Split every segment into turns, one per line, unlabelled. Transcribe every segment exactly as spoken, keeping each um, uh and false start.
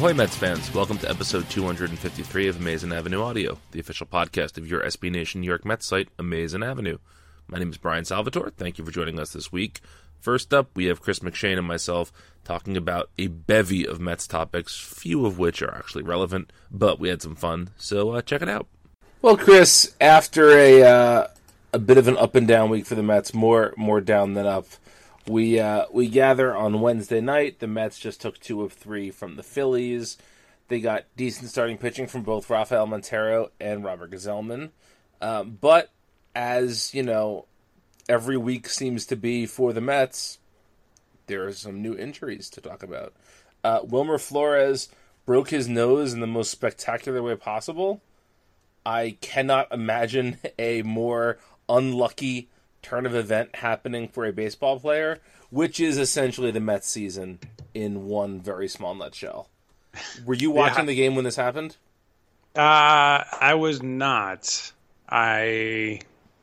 Ahoy Mets fans, welcome to episode two hundred fifty-three of Amazing Avenue Audio, the official podcast of your S B Nation New York Mets site, Amazing Avenue. My name is Brian Salvatore, thank you for joining us this week. First up, we have Chris McShane and myself talking about a bevy of Mets topics, few of which are actually relevant, but we had some fun, so uh, check it out. Well, Chris, after a uh, a bit of an up and down week for the Mets, more more down than up, we uh, we gather on Wednesday night. The Mets just took two of three from the Phillies. They got decent starting pitching from both Rafael Montero and Robert Gsellman, uh, but as you know, every week seems to be for the Mets, there are some new injuries to talk about. Uh, Wilmer Flores broke his nose in the most spectacular way possible. I cannot imagine a more unlucky turn of event happening for a baseball player, which is essentially the Mets season in one very small nutshell. Were you watching yeah. the game when this happened?
Uh, I was not. I...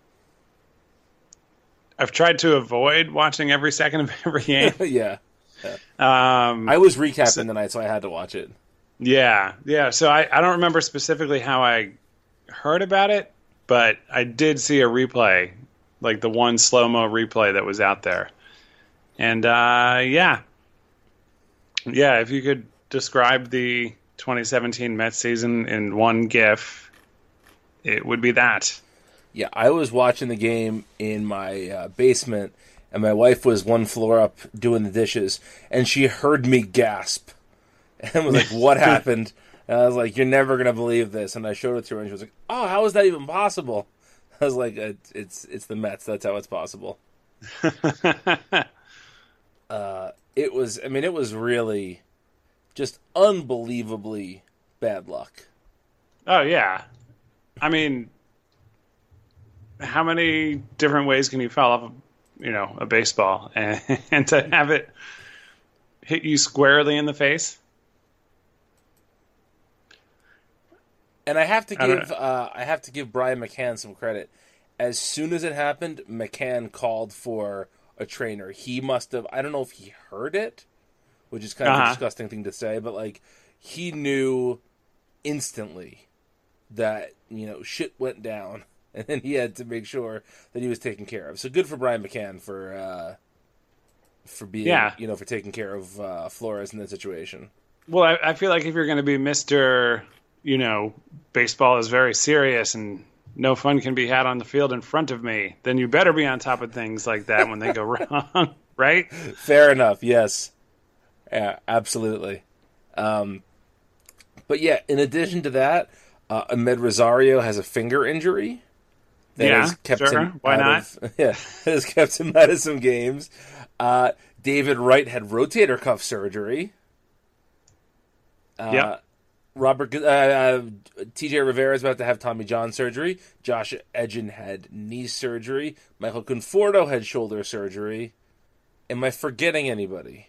I've tried to avoid watching every second of every game.
yeah. yeah.
Um,
I was recapping so, the night, so I had to watch it.
Yeah, yeah. So I, I don't remember specifically how I heard about it, but I did see a replay, like the one slow-mo replay that was out there. And, uh, yeah. Yeah, if you could describe the twenty seventeen Mets season in one GIF, it would be that.
Yeah, I was watching the game in my uh, basement, and my wife was one floor up doing the dishes, and she heard me gasp, and was like, what happened? And I was like, you're never going to believe this, and I showed it to her, and she was like, oh, how is that even possible? I was like, it's it's the Mets, that's how it's possible. uh, it was, I mean, it was really just unbelievably bad luck.
Oh, yeah. I mean... how many different ways can you foul off, you know, a baseball and, and to have it hit you squarely in the face?
And I have to give uh, I have to give Brian McCann some credit. As soon as it happened, McCann called for a trainer. He must have, I don't know if he heard it, which is kind of uh-huh. a disgusting thing to say, but like he knew instantly that, you know, shit went down. And then he had to make sure that he was taken care of. So good for Brian McCann for uh, for being, yeah. you know, for taking care of uh, Flores in that situation.
Well, I, I feel like if you're going to be Mister, you know, baseball is very serious and no fun can be had on the field in front of me, then you better be on top of things like that when they go wrong, right?
Fair enough. Yes. Yeah, absolutely. Um, but yeah, in addition to that, uh, Ahmed Rosario has a finger injury. That
yeah,
has kept
sure.
him
Why
out
not?
Of, yeah, has kept him out of some games. Uh, David Wright had rotator cuff surgery. Uh,
yep.
Robert uh, uh, T J Rivera is about to have Tommy John surgery. Josh Edgin had knee surgery. Michael Conforto had shoulder surgery. Am I forgetting anybody?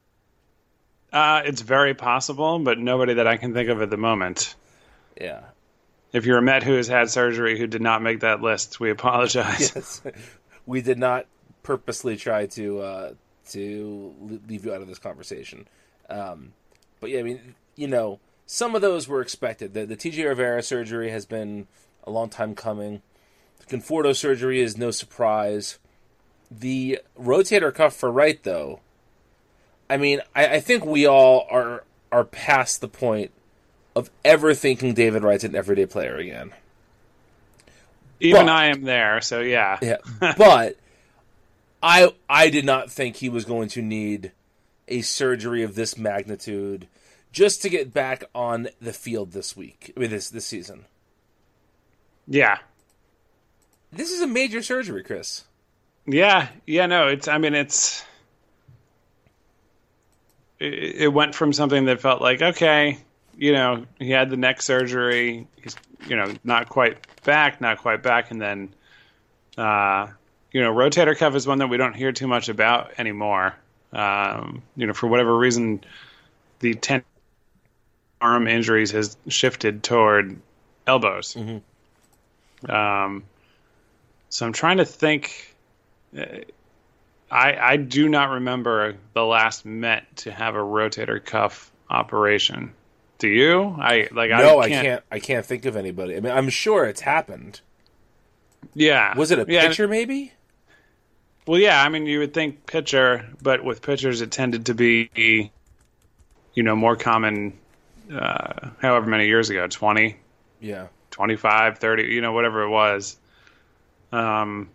Uh, it's very possible, but nobody that I can think of at the moment.
Yeah.
If you're a Met who has had surgery who did not make that list, we apologize.
Yes, we did not purposely try to uh, to leave you out of this conversation. Um, but yeah, I mean, you know, some of those were expected. The, the T J Rivera surgery has been a long time coming. The Conforto surgery is no surprise. The rotator cuff for Wright, though, I mean, I, I think we all are are past the point of ever thinking David Wright's an everyday player again.
Even
but,
I am there, so yeah.
yeah. But I I did not think he was going to need a surgery of this magnitude just to get back on the field this week, I mean, this this season.
Yeah.
This is a major surgery, Chris.
Yeah, yeah, no, it's, I mean, it's, it, it went from something that felt like, okay, you know, he had the neck surgery. He's, you know, not quite back, not quite back. And then, uh, you know, rotator cuff is one that we don't hear too much about anymore. Um, you know, for whatever reason, the ten arm injuries has shifted toward elbows. Mm-hmm. Um, so I'm trying to think. I I do not remember the last Met to have a rotator cuff operation. Do you? I like.
No,
I
I
can't.
can't. I can't think of anybody. I mean, I'm sure it's happened.
Yeah.
Was it a
yeah.
pitcher? Maybe.
Well, yeah. I mean, you would think pitcher, but with pitchers, it tended to be, you know, more common. Uh, however many years ago, twenty,
Yeah,
twenty-five, thirty, you know, whatever it was. Um.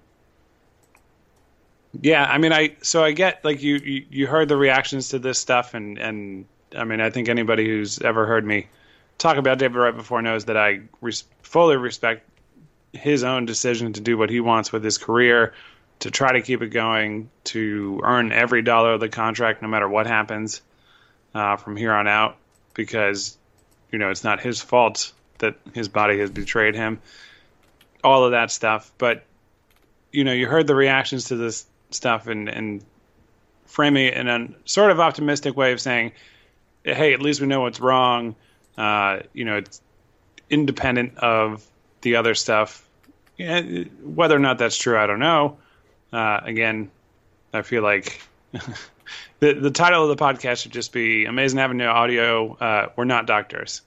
Yeah, I mean, I so I get like you, you, you heard the reactions to this stuff, and and I mean, I think anybody who's ever heard me talk about David Wright before knows that I res- fully respect his own decision to do what he wants with his career, to try to keep it going, to earn every dollar of the contract, no matter what happens uh, from here on out, because, you know, it's not his fault that his body has betrayed him, all of that stuff. But, you know, you heard the reactions to this stuff and, and framing it in a sort of optimistic way of saying, hey, at least we know what's wrong. Uh, you know, it's independent of the other stuff. Yeah, whether or not that's true, I don't know. Uh, again, I feel like the the title of the podcast should just be Amazing Avenue Audio. Uh, we're not doctors.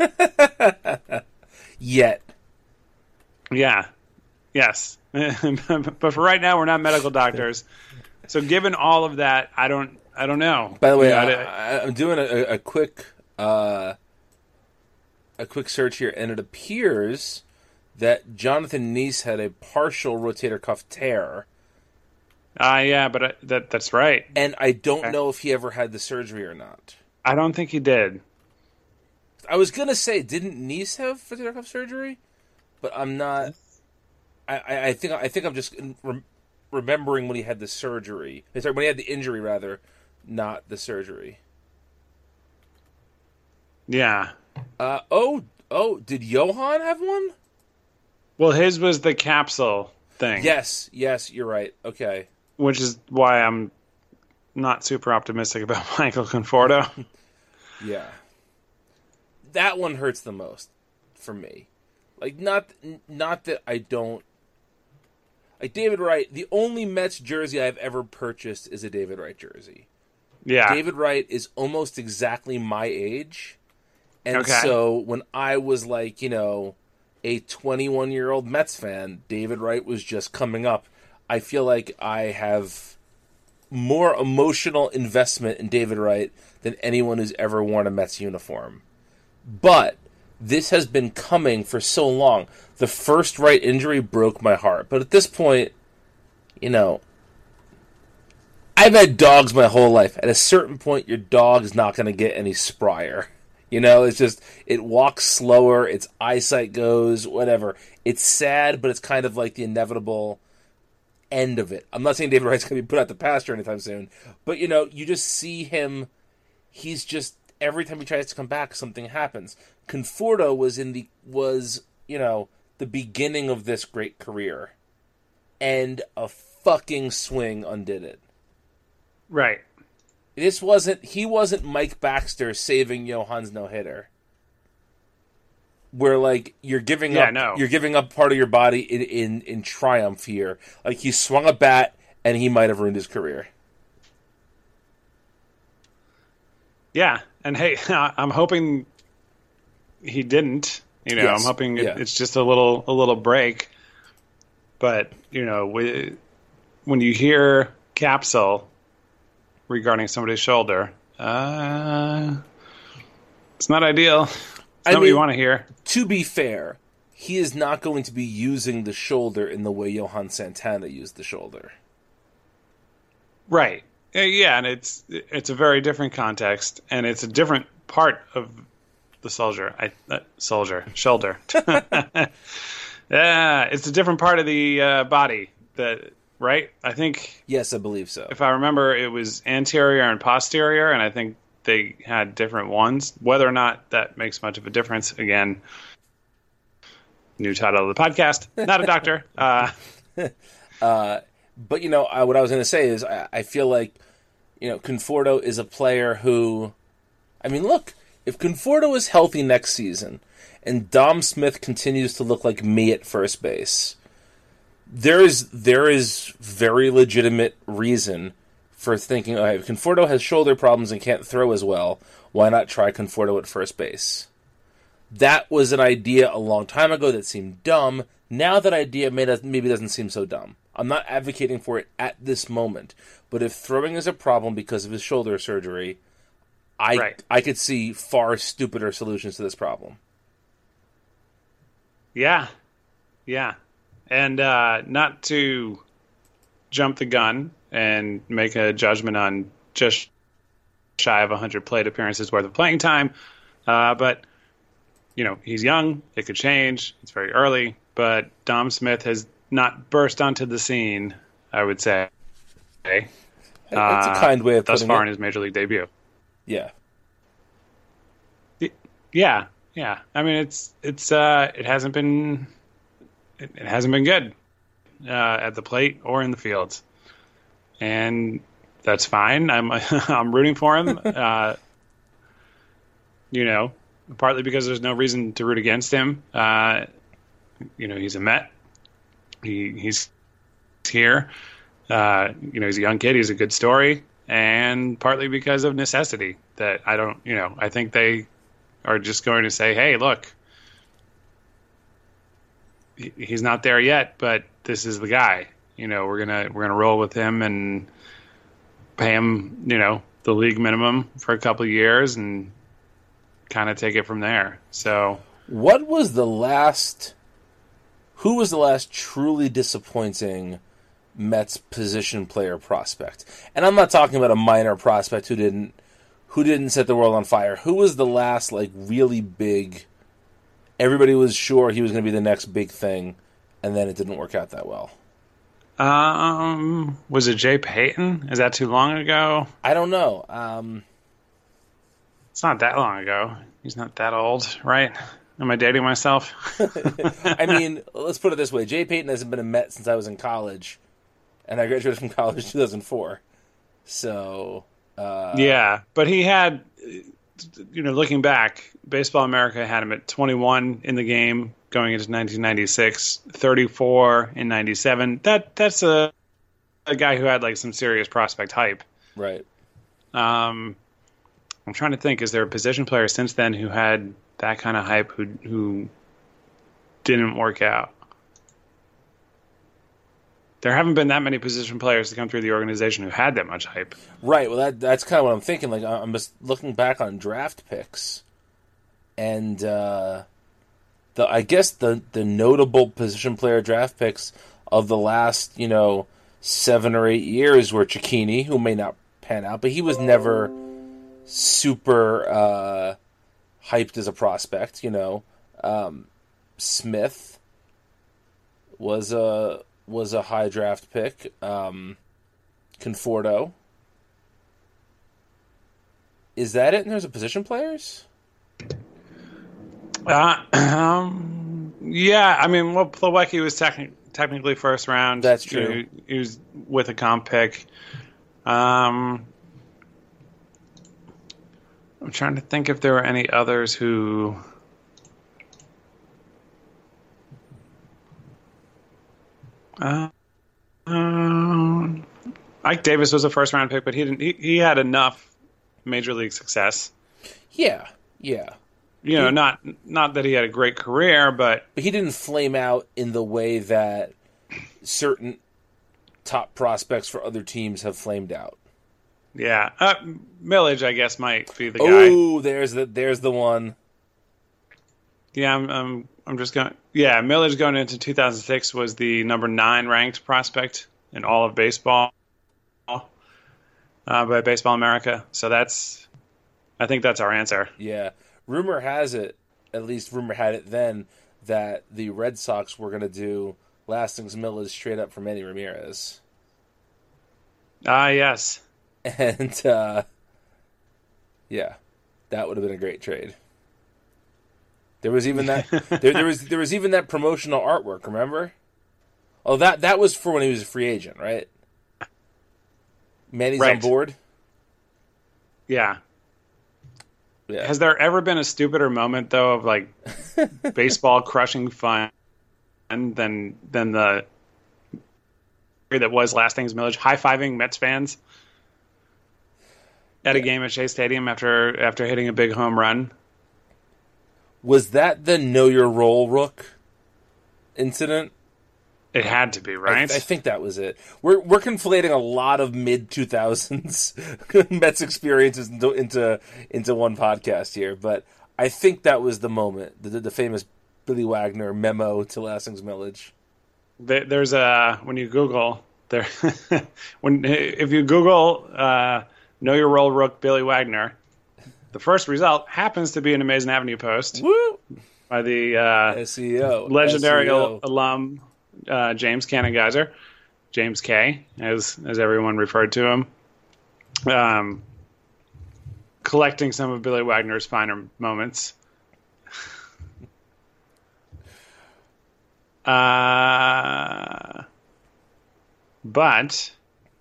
Yet.
Yeah. Yes. But for right now, we're not medical doctors. So given all of that, I don't I don't know.
By the way,
yeah,
I,
I,
I, I'm doing a, a quick uh, a quick search here, and it appears that Jonathan Neese had a partial rotator cuff tear.
Uh, yeah, but uh, that that's right.
And I don't
Okay.
know if he ever had the surgery or not.
I don't think he did.
I was going to say, didn't Neese have rotator cuff surgery? But I'm not... I, I, I think I think I'm just rem- remembering when he had the surgery. Sorry, when he had the injury, rather, not the surgery.
Yeah.
Uh, oh, oh, did Johan have one?
Well, his was the capsule thing.
Yes, yes, you're right. Okay.
Which is why I'm not super optimistic about Michael Conforto.
Yeah. That one hurts the most for me. Like, not not that I don't... Like, David Wright, the only Mets jersey I've ever purchased is a David Wright jersey.
Yeah.
David Wright is almost exactly my age. And
Okay.
so when I was like, you know, a twenty-one-year-old Mets fan, David Wright was just coming up. I feel like I have more emotional investment in David Wright than anyone who's ever worn a Mets uniform. But this has been coming for so long. The first Wright injury broke my heart. But at this point, you know, I've had dogs my whole life. At a certain point, your dog is not going to get any sprier. You know, it's just, it walks slower, its eyesight goes, whatever. It's sad, but it's kind of like the inevitable end of it. I'm not saying David Wright's going to be put out the pasture anytime soon, but, you know, you just see him, he's just, every time he tries to come back, something happens. Conforto was in the, was, you know, the beginning of this great career. And a fucking swing undid it.
Right.
This wasn't, he wasn't Mike Baxter saving Johan's no-hitter. Where, like, you're giving
Yeah,
up,
no.
you're giving up part of your body in, in, in triumph here. Like, he swung a bat, and he might have ruined his career.
Yeah. And hey, I'm hoping he didn't. You know,
Yes.
I'm hoping it,
Yeah.
it's just a little a little break. But, you know, we, when you hear capsule regarding somebody's shoulder, uh, it's not ideal. It's
I
not what you
mean-
want to hear.
To be fair, he is not going to be using the shoulder in the way Johan Santana used the shoulder.
Right. Uh, Yeah, and it's it's a very different context, and it's a different part of the soldier. I uh, soldier shoulder. Yeah, it's a different part of the uh, body. That right? I think
Yes, I believe so.
if I remember, it was anterior and posterior, and I think they had different ones. Whether or not that makes much of a difference, again, new title of the podcast. Not a doctor. Uh,
But, you know, I, what I was going to say is I, I feel like, you know, Conforto is a player who, I mean, look, if Conforto is healthy next season and Dom Smith continues to look like me at first base, there is there is very legitimate reason for thinking, okay, if Conforto has shoulder problems and can't throw as well, why not try Conforto at first base? That was an idea a long time ago that seemed dumb. Now that idea maybe doesn't seem so dumb. I'm not advocating for it at this moment, but if throwing is a problem because of his shoulder surgery, I
right.
I could see far stupider solutions to this problem.
Yeah, yeah, and uh, not to jump the gun and make a judgment on just shy of one hundred plate appearances worth of playing time, uh, but you know, he's young, it could change, it's very early, but Dom Smith has not burst onto the scene, I would say.
That's uh, a kind way of
thus
putting
far
it.
in his major league debut.
Yeah.
Yeah, yeah. I mean, it's it's uh, it hasn't been it, it hasn't been good uh, at the plate or in the fields, and that's fine. I'm I'm rooting for him. uh, you know. Partly because there's no reason to root against him. Uh, you know, he's a Met. He he's here. Uh, you know, he's a young kid. He's a good story, and partly because of necessity. That I don't. You know, I think they are just going to say, "Hey, look, he, he's not there yet, but this is the guy. You know, we're gonna we're gonna roll with him and pay him. You know, the league minimum for a couple of years and." Kind of take it from there. So,
what was the last? Who was the last truly disappointing Mets position player prospect? And I'm not talking about a minor prospect who didn't who didn't set the world on fire. Who was the last like really big? Everybody was sure he was going to be the next big thing, and then it didn't work out that well.
Um, was it Jay Payton? Is that too long ago?
I don't know. Um.
It's not that long ago. He's not that old, right? Am I dating myself?
I mean, let's put it this way. Jay Payton hasn't been a Met since I was in college, and I graduated from college in two thousand four. So... Uh,
yeah, but he had, you know, looking back, Baseball America had him at twenty-one in the game going into nineteen ninety-six, thirty-four in ninety-seven. That That's a, a guy who had, like, some serious prospect hype.
Right.
Um... I'm trying to think, is there a position player since then who had that kind of hype who who didn't work out? There haven't been that many position players to come through the organization who had that much hype.
Right. Well, that that's kind of what I'm thinking. Like, I'm just looking back on draft picks, and uh, the I guess the, the notable position player draft picks of the last, you know, seven or eight years were Cicchini, who may not pan out, but he was never super uh, hyped as a prospect, you know. Um, Smith was a was a high draft pick. Um, Conforto. Is that it? And there's a position players.
Uh, um, yeah, I mean, well, Plawecki was techni- technically first round.
That's true.
You know, he was with a comp pick. Um. I'm trying to think if there were any others who... Uh, um, Ike Davis was a first-round pick, but he didn't. He, he had enough major league success.
Yeah, yeah.
You know,
he,
not not that he had a great career, but...
But he didn't flame out in the way that certain top prospects for other teams have flamed out.
Yeah, uh, Millage, I guess, might be the guy.
Oh, there's the there's the one.
Yeah, I'm I'm, I'm just going. Yeah, Millage going into two thousand six was the number nine ranked prospect in all of baseball uh, by Baseball America. So that's, I think that's our answer.
Yeah, rumor has it, at least rumor had it then, that the Red Sox were going to do Lastings Millage straight up for Manny Ramirez.
Ah, yes.
And, uh, yeah, that would have been a great trade. There was even that. there, there was there was even that promotional artwork. Remember? Oh, that that was for when he was a free agent, right? Manny's
right.
on board.
Yeah.
Yeah.
Has there ever been a stupider moment though of like baseball crushing fun than than the that was Lastings Millage high fiving Mets fans? at a game at Shea Stadium after after hitting a big home run.
Was that the Know Your Role Rook incident?
It had to be, right?
I, I think that was it. We're we're conflating a lot of mid two thousands Mets experiences into, into into one podcast here, but I think that was the moment, the, the famous Billy Wagner memo to Lassing's Millage.
There's a when you Google there when if you Google uh, Know Your Role Rook Billy Wagner, the first result happens to be an Amazing Avenue post
Woo!
by the uh,
S E O
legendary
S E O.
alum uh, James Cannon-Geyser, James K, as as everyone referred to him, um, collecting some of Billy Wagner's finer moments. Uh, but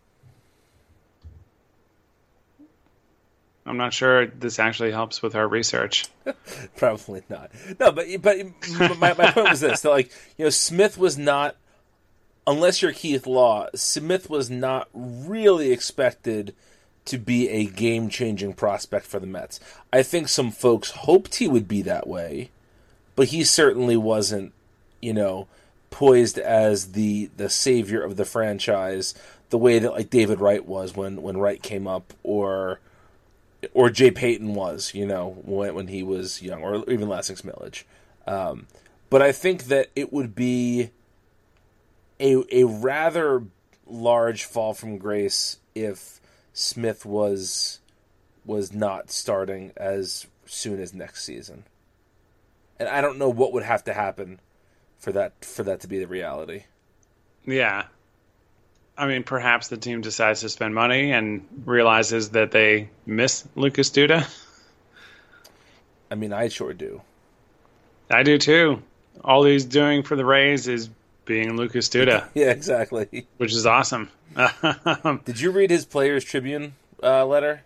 I'm not sure this actually helps with our research.
Probably not. No, but but my, my point was this: that, like, you know, Smith was not, unless you're Keith Law, Smith was not really expected to be a game-changing prospect for the Mets. I think some folks hoped he would be that way, but he certainly wasn't, you know, poised as the the savior of the franchise the way that, like, David Wright was when, when Wright came up, or or Jay Payton was, you know, when when he was young, or even Lassing's Millage. Um, but I think that it would be a a rather large fall from grace if Smith was was not starting as soon as next season. And I don't know what would have to happen for that for that to be the reality.
Yeah. I mean, perhaps the team decides to spend money and realizes that they miss Lucas Duda.
I mean, I sure do.
I do too. All he's doing for the Rays is being Lucas Duda.
Yeah, exactly.
Which is awesome.
Did you read his Players Tribune uh, letter?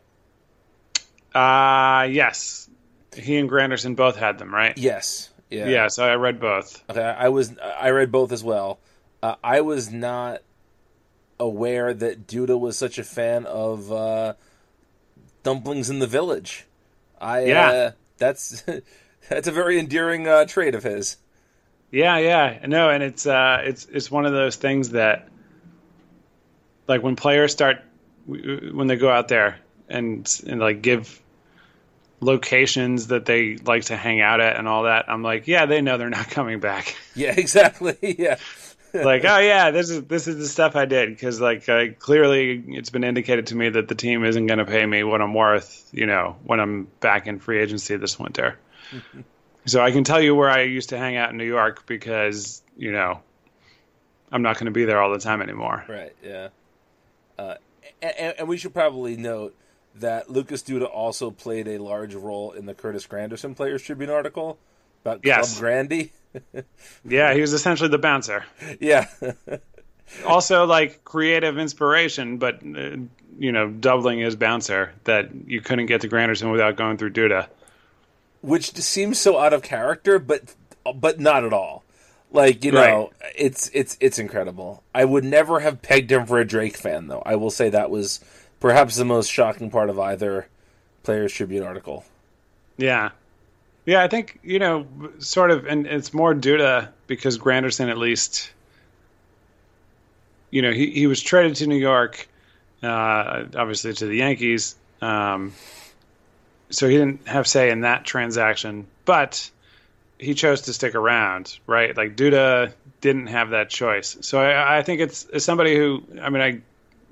Uh, yes. He and Granderson both had them, right?
Yes. Yeah.
Yeah, so I read both.
Okay, I was I read both as well. Uh, I was not aware that Duda was such a fan of uh, dumplings in the village. I
yeah,
uh, that's that's a very endearing uh, trait of his.
Yeah, yeah, no, and it's uh, it's it's one of those things that, like, when players start when they go out there and and like give locations that they like to hang out at and all that, I'm like, yeah, they know they're not coming back.
Yeah, exactly. Yeah.
Like, oh yeah, this is this is the stuff I did, because like uh, clearly it's been indicated to me that the team isn't going to pay me what I'm worth, you know, when I'm back in free agency this winter. So I can tell you where I used to hang out in New York, because, you know, I'm not going to be there all the time anymore.
Right. Yeah. Uh, and, and we should probably note that Lucas Duda also played a large role in the Curtis Granderson Players Tribune article about
yes.
Club Grandy.
Yeah, he was essentially the bouncer.
Yeah.
Also, like, creative inspiration, but, uh, you know, doubling his bouncer, that you couldn't get to Granderson without going through Duda.
Which seems so out of character, but but not at all. Like, you know, right. it's it's it's incredible. I would never have pegged him for a Drake fan, though. I will say that was perhaps the most shocking part of either Players Tribune article.
Yeah. Yeah, I think, you know, sort of, and it's more Duda because Granderson, at least, you know, he, he was traded to New York, uh, obviously to the Yankees, um, so he didn't have say in that transaction, but he chose to stick around, right? Like, Duda didn't have that choice. So I, I think it's, it's somebody who, I mean, I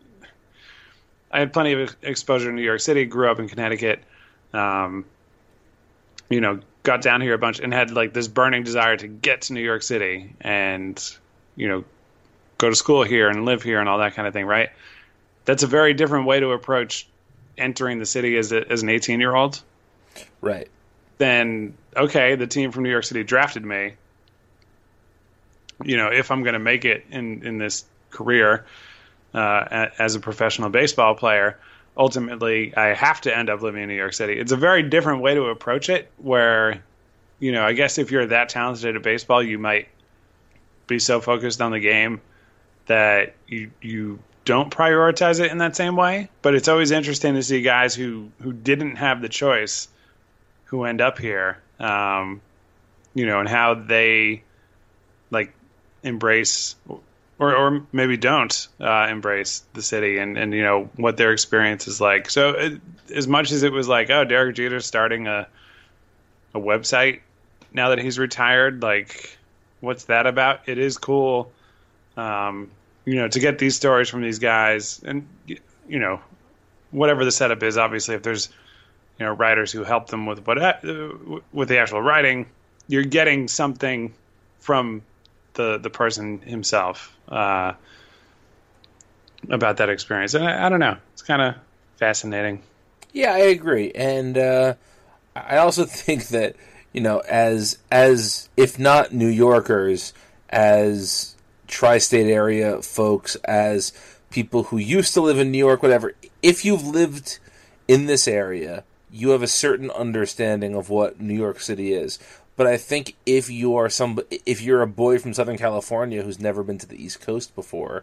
I had plenty of exposure in New York City, grew up in Connecticut, um, you know, got down here a bunch and had like this burning desire to get to New York City and, you know, go to school here and live here and all that kind of thing, right? That's a very different way to approach entering the city as a, as an eighteen-year-old.
Right.
Then, okay, the team from New York City drafted me. You know, if I'm going to make it in, in this career uh, as a professional baseball player, ultimately, I have to end up living in New York City. It's a very different way to approach it, where, you know, I guess if you're that talented at baseball, you might be so focused on the game that you you don't prioritize it in that same way. But it's always interesting to see guys who, who didn't have the choice who end up here, um, you know, and how they like embrace or, or maybe don't uh, embrace the city and, and, you know, what their experience is like. So it, as much as it was like, oh, Derek Jeter's starting a, a website now that he's retired, like, what's that about? It is cool, um, you know, to get these stories from these guys and, you know, whatever the setup is, obviously, if there's, you know, writers who help them with what, uh, with the actual writing, you're getting something from the, the person himself, uh, about that experience. And I, I don't know, it's kind of fascinating.
Yeah, I agree. And, uh, I also think that, you know, as, as, if not New Yorkers, as tri-state area folks, as people who used to live in New York, whatever, if you've lived in this area, you have a certain understanding of what New York City is. But I think if you are some, if you're a boy from Southern California who's never been to the East Coast before,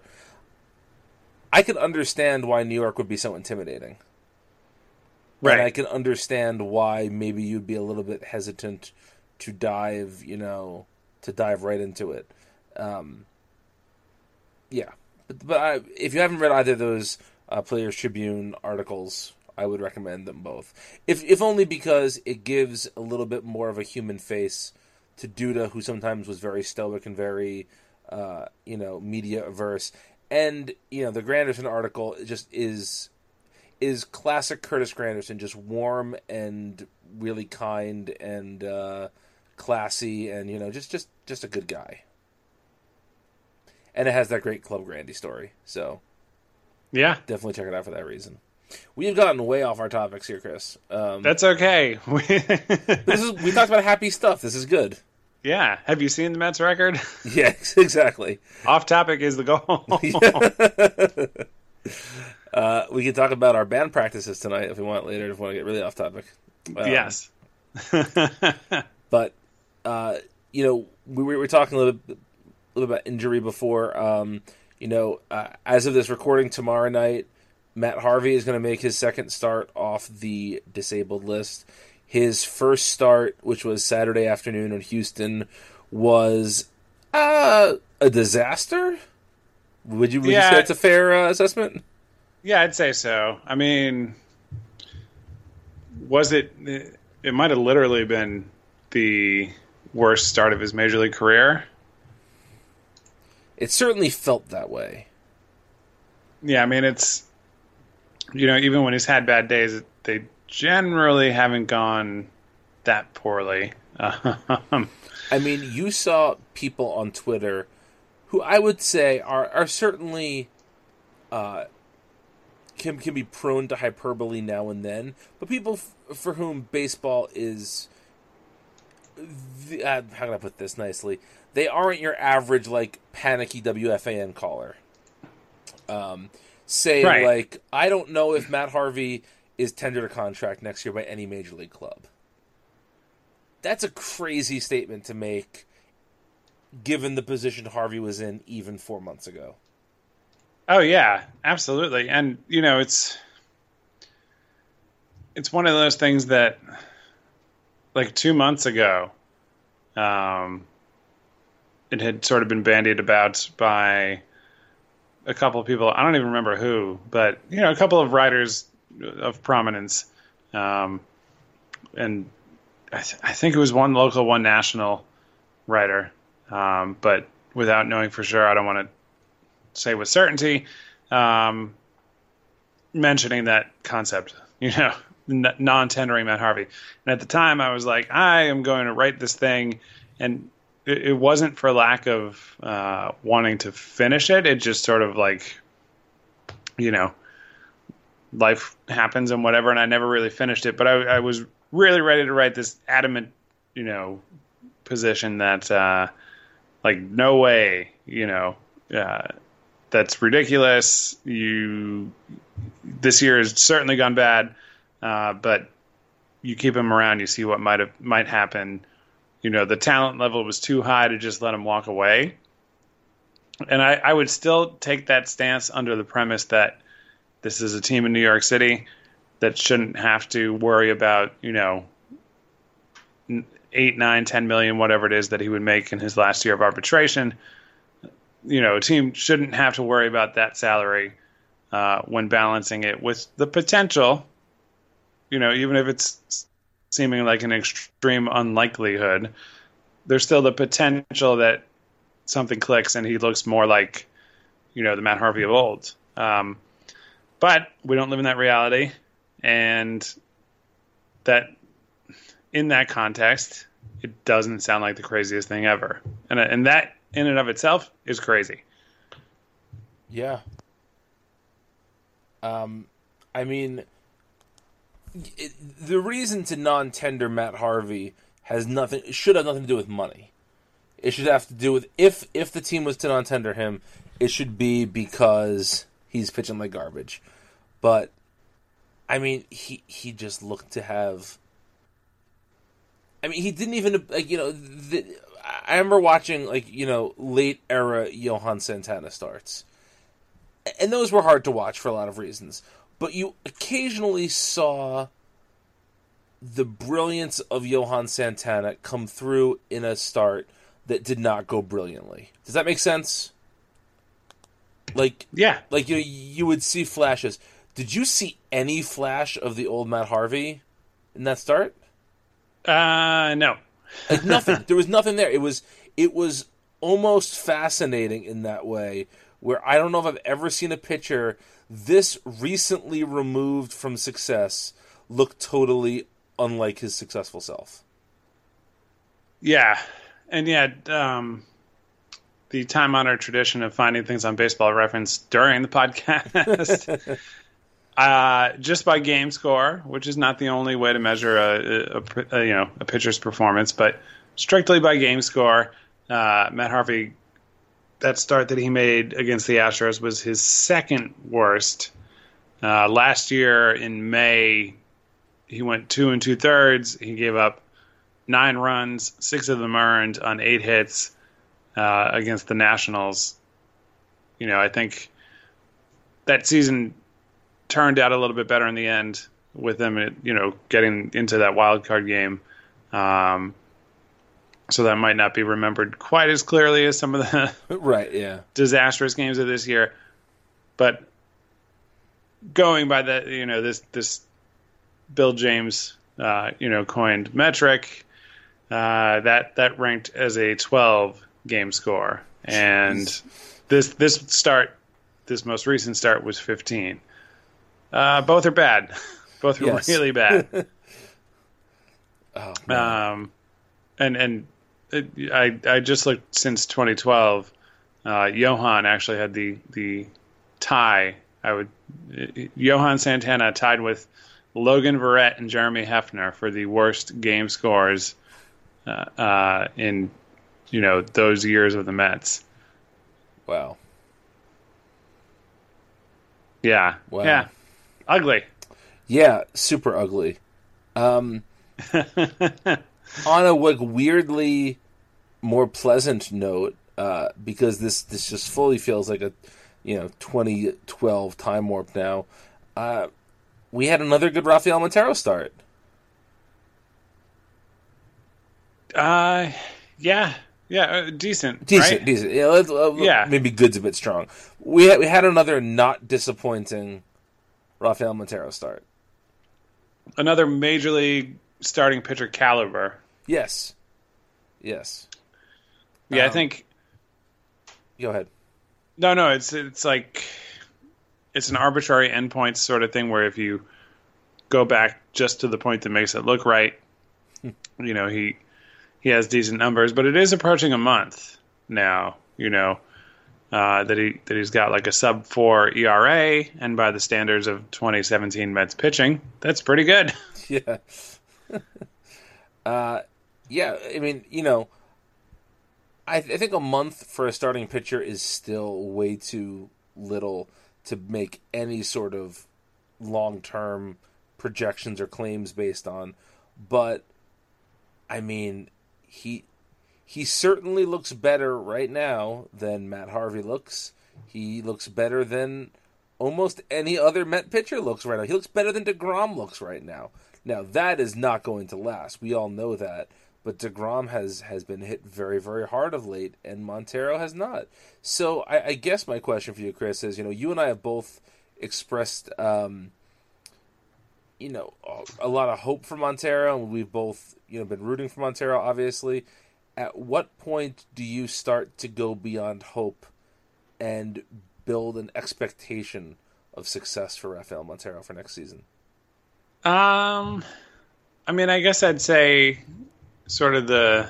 I could understand why New York would be so intimidating. Right. And I can understand why maybe you'd be a little bit hesitant to dive, you know, to dive right into it. Um, yeah. But, but I, if you haven't read either of those uh, Players Tribune articles, I would recommend them both. If if only because it gives a little bit more of a human face to Duda, who sometimes was very stoic and very, uh, you know, media averse. And, you know, the Granderson article just is is classic Curtis Granderson, just warm and really kind and uh, classy and, you know, just, just, just a good guy. And it has that great Club Grandy story. So,
yeah,
definitely check it out for that reason. We've gotten way off our topics here, Chris. Um,
That's okay.
this is, we talked about happy stuff. This is good.
Yeah. Have you seen the Mets record?
Yeah, exactly.
Off topic is the goal.
uh, we can talk about our band practices tonight if we want later, if we want to get really off topic. Um,
yes.
But, uh, you know, we were, we were talking a little bit, a little bit about injury before. Um, you know, uh, as of this recording tomorrow night, Matt Harvey is going to make his second start off the disabled list. His first start, which was Saturday afternoon in Houston, was uh, a disaster. Would you, would
yeah.
you say that's a fair uh, assessment?
Yeah, I'd say so. I mean, was it... It might have literally been the worst start of his major league career.
It certainly felt that way. Yeah,
I mean, it's... You know, even when he's had bad days, they generally haven't gone that poorly. Um,
I mean, you saw people on Twitter who I would say are are certainly uh, can can be prone to hyperbole now and then, but people f- for whom baseball is the, uh, how can I put this nicely? They aren't your average like panicky W F A N caller. Um. Say, right. like, I don't know if Matt Harvey is tendered a contract next year by any major league club. That's a crazy statement to make, given the position Harvey was in even four months ago.
Oh, yeah, absolutely. And, you know, it's it's one of those things that, like, two months ago, um, it had sort of been bandied about by a couple of people, I don't even remember who, but, you know, a couple of writers of prominence. Um, and I, th- I think it was one local, one national writer. Um, but without knowing for sure, I don't want to say with certainty, um, mentioning that concept, you know, n- non-tendering Matt Harvey. And at the time I was like, I am going to write this thing, and it wasn't for lack of uh, wanting to finish it. It just sort of like, you know, life happens and whatever, and I never really finished it. But I, I was really ready to write this adamant, you know, position that, uh, like, no way, you know, uh, that's ridiculous. You, this year has certainly gone bad, uh, but you keep him around, you see what might have might happen. You know, the talent level was too high to just let him walk away. And I, I would still take that stance under the premise that this is a team in New York City that shouldn't have to worry about, you know, eight, nine, ten million, whatever it is that he would make in his last year of arbitration. You know, a team shouldn't have to worry about that salary uh, when balancing it with the potential, you know, even if it's seeming like an extreme unlikelihood, there's still the potential that something clicks and he looks more like, you know, the Matt Harvey of old. Um, but we don't live in that reality. And that in that context, it doesn't sound like the craziest thing ever. And, and that in and of itself is crazy.
Yeah. Um, I mean, it, the reason to non-tender Matt Harvey has nothing, should have nothing to do with money. It should have to do with, if if the team was to non-tender him, it should be because he's pitching like garbage. But, I mean, he, he just looked to have... I mean, he didn't even, like, you know... The, I remember watching, like, you know, late-era Johan Santana starts. And those were hard to watch for a lot of reasons. But you occasionally saw the brilliance of Johan Santana come through in a start that did not go brilliantly. Does that make sense? Like,
yeah,
like you know, you would see flashes. Did you see any flash of the old Matt Harvey in that start?
Uh, no.
Like nothing. There was nothing there. It was it was almost fascinating in that way, where I don't know if I've ever seen a pitcher this recently removed from success look totally unlike his successful self.
Yeah. And yet, um, the time-honored tradition of finding things on Baseball Reference during the podcast, uh, just by game score, which is not the only way to measure a, a, a you know a pitcher's performance, but strictly by game score, uh, Matt Harvey, that start that he made against the Astros was his second worst. Uh, last year in May, he went two and two thirds. He gave up nine runs, six of them earned on eight hits uh, against the Nationals. You know, I think that season turned out a little bit better in the end with them, you know, getting into that wild card game. Um, so that might not be remembered quite as clearly as some of the
right, yeah,
disastrous games of this year. But going by that, you know, this this Bill James, uh, you know, coined metric. Uh, that that ranked as a twelve game score, and Jeez. this this start, this most recent start was fifteen. Uh, both are bad. Both are yes. really bad.
oh, man.
Um, and and it, I I just looked since twenty twelve. Uh, Johan actually had the the tie. I would Johan Santana tied with Logan Verrett and Jeremy Hefner for the worst game scores uh, uh, in you know those years of the Mets.
Wow.
Yeah.
Wow.
Yeah. Ugly.
Yeah, super ugly. Um, on a like weirdly more pleasant note, uh, because this this just fully feels like a you know twenty twelve time warp now. Uh, we had another good Rafael Montero start.
Uh, yeah, yeah, uh, decent,
decent,
right?
decent. Yeah, let's, uh,
yeah,
maybe good's a bit strong. We had, we had another not disappointing Rafael Montero start.
Another major league starting pitcher caliber.
Yes. Yes.
Yeah, um, I think.
Go ahead.
No, no, it's it's like it's an arbitrary endpoint sort of thing where if you go back just to the point that makes it look right, you know, he he has decent numbers, but it is approaching a month now, you know. Uh, that he that he's got like a sub four E R A, and by the standards of twenty seventeen Mets pitching, that's pretty good.
Yeah, uh, yeah. I mean, you know, I, I think a month for a starting pitcher is still way too little to make any sort of long term projections or claims based on. But I mean, he he certainly looks better right now than Matt Harvey looks. He looks better than almost any other Met pitcher looks right now. He looks better than DeGrom looks right now. Now, that is not going to last. We all know that. But DeGrom has, has been hit very, very hard of late, and Montero has not. So I, I guess my question for you, Chris, is, you know, you and I have both expressed, um, you know, a lot of hope for Montero, and we've both, you know, been rooting for Montero, obviously. At what point do you start to go beyond hope and build an expectation of success for Rafael Montero for next season?
Um, I mean, I guess I'd say sort of the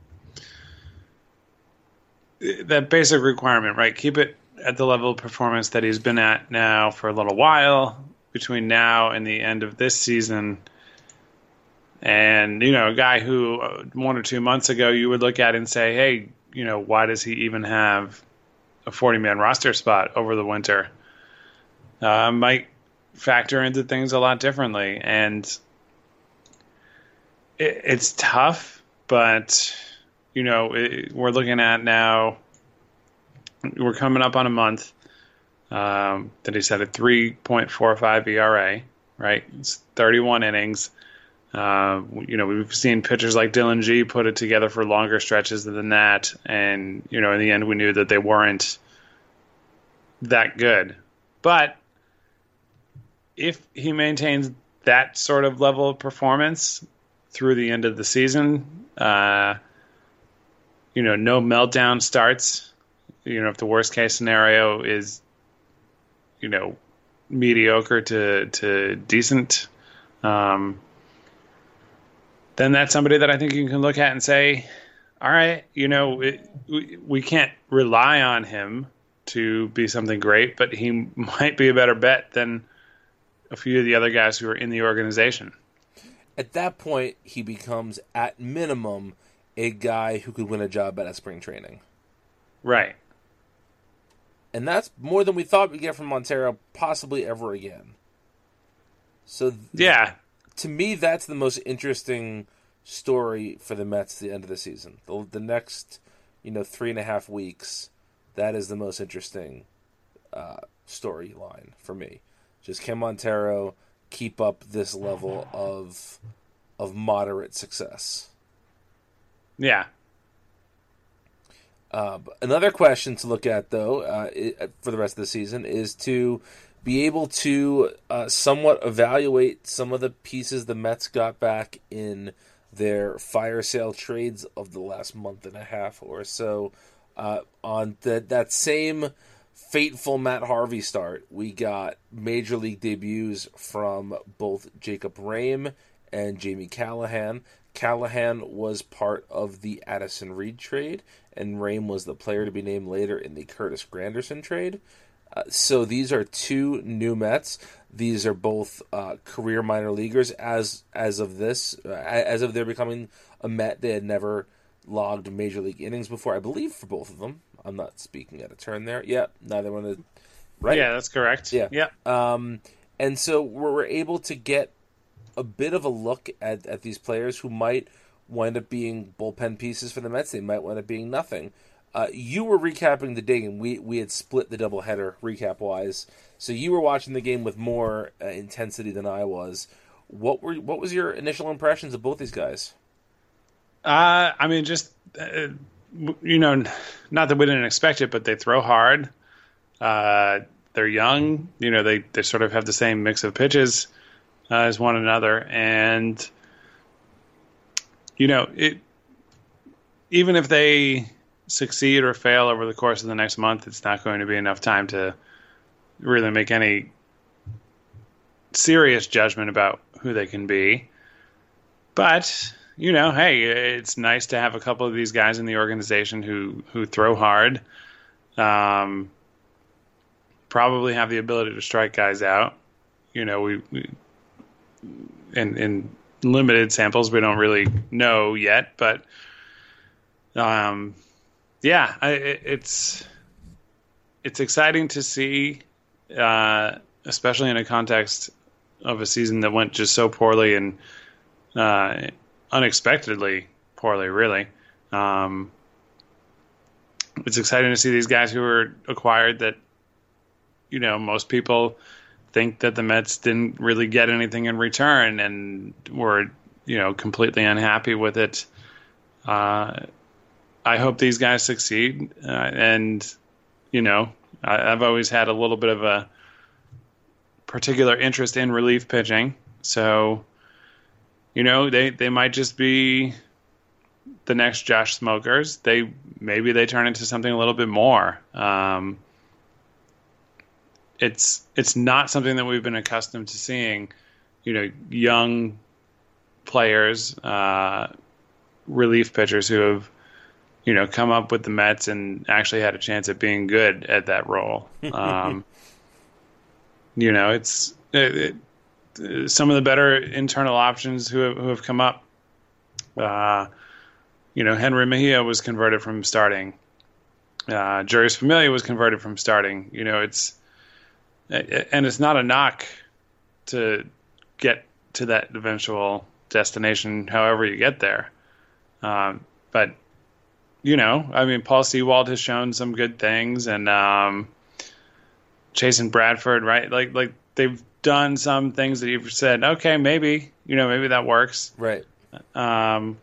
that basic requirement, right? Keep it at the level of performance that he's been at now for a little while, between now and the end of this season. And, you know, a guy who uh, one or two months ago you would look at and say, hey, you know, why does he even have a forty-man roster spot over the winter? Uh, might factor into things a lot differently. And it, it's tough, but, you know, it, we're looking at now, we're coming up on a month um, that he's had a three point four five E R A, right? It's thirty-one innings. Uh, you know, we've seen pitchers like Dylan G put it together for longer stretches than that. And, you know, in the end, we knew that they weren't that good. But if he maintains that sort of level of performance through the end of the season, uh, you know, no meltdown starts, you know, if the worst case scenario is, you know, mediocre to, to decent, um, then that's somebody that I think you can look at and say, all right, you know, it, we, we can't rely on him to be something great, but he might be a better bet than a few of the other guys who are in the organization.
At that point, he becomes, at minimum, a guy who could win a job at a spring training.
Right.
And that's more than we thought we'd get from Montero possibly ever again. So, th-
yeah.
To me, that's the most interesting story for the Mets at the end of the season. The, the next, you know, three and a half weeks, that is the most interesting uh, storyline for me. Just can Montero keep up this level of of moderate success?
Yeah.
Uh, another question to look at, though, uh, it, for the rest of the season is to be able to uh, somewhat evaluate some of the pieces the Mets got back in their fire sale trades of the last month and a half or so. Uh, on the, that same fateful Matt Harvey start, we got major league debuts from both Jacob Rhame and Jamie Callahan. Callahan was part of the Addison Reed trade, and Rhame was the player to be named later in the Curtis Granderson trade. Uh, so these are two new Mets. These are both uh, career minor leaguers. As as of this, uh, as of their becoming a Met, they had never logged major league innings before, I believe, for both of them. I'm not speaking out of turn there. Yeah, neither one of right.
Yeah, that's correct.
Yeah,
yeah.
Um, and so we're, we're able to get a bit of a look at, at these players who might wind up being bullpen pieces for the Mets. They might wind up being nothing. Uh, you were recapping the day, and we, we had split the doubleheader recap-wise. So you were watching the game with more uh, intensity than I was. What were what was your initial impressions of both these guys?
Uh, I mean, just, uh, you know, not that we didn't expect it, but they throw hard. Uh, they're young. You know, they, they sort of have the same mix of pitches uh, as one another. And, you know, it even if they succeed or fail over the course of the next month, it's not going to be enough time to really make any serious judgment about who they can be. But, you know, hey, it's nice to have a couple of these guys in the organization who, who throw hard, um, probably have the ability to strike guys out. You know, we, we in, in limited samples, we don't really know yet, but, um, yeah, I, it's it's exciting to see, uh, especially in a context of a season that went just so poorly and uh, unexpectedly poorly, really. Um, it's exciting to see these guys who were acquired that, you know, most people think that the Mets didn't really get anything in return and were, you know, completely unhappy with it. Uh, I hope these guys succeed. Uh, and, you know, I, I've always had a little bit of a particular interest in relief pitching. So, you know, they, they might just be the next Josh Smokers. They maybe they turn into something a little bit more. Um, it's it's not something that we've been accustomed to seeing. You know, young players, uh, relief pitchers who have, you know, come up with the Mets and actually had a chance at being good at that role. Um, you know, it's it, it, some of the better internal options who have, who have come up. Uh, you know, Henry Mejia was converted from starting. Uh, Jurius Familia was converted from starting. You know, it's and it's not a knock to get to that eventual destination, however you get there. Um, but you know, I mean, Paul Sewald has shown some good things, and um, Jason Bradford, right? Like, like they've done some things that you've said, okay, maybe, you know, maybe that works,
right?
Um,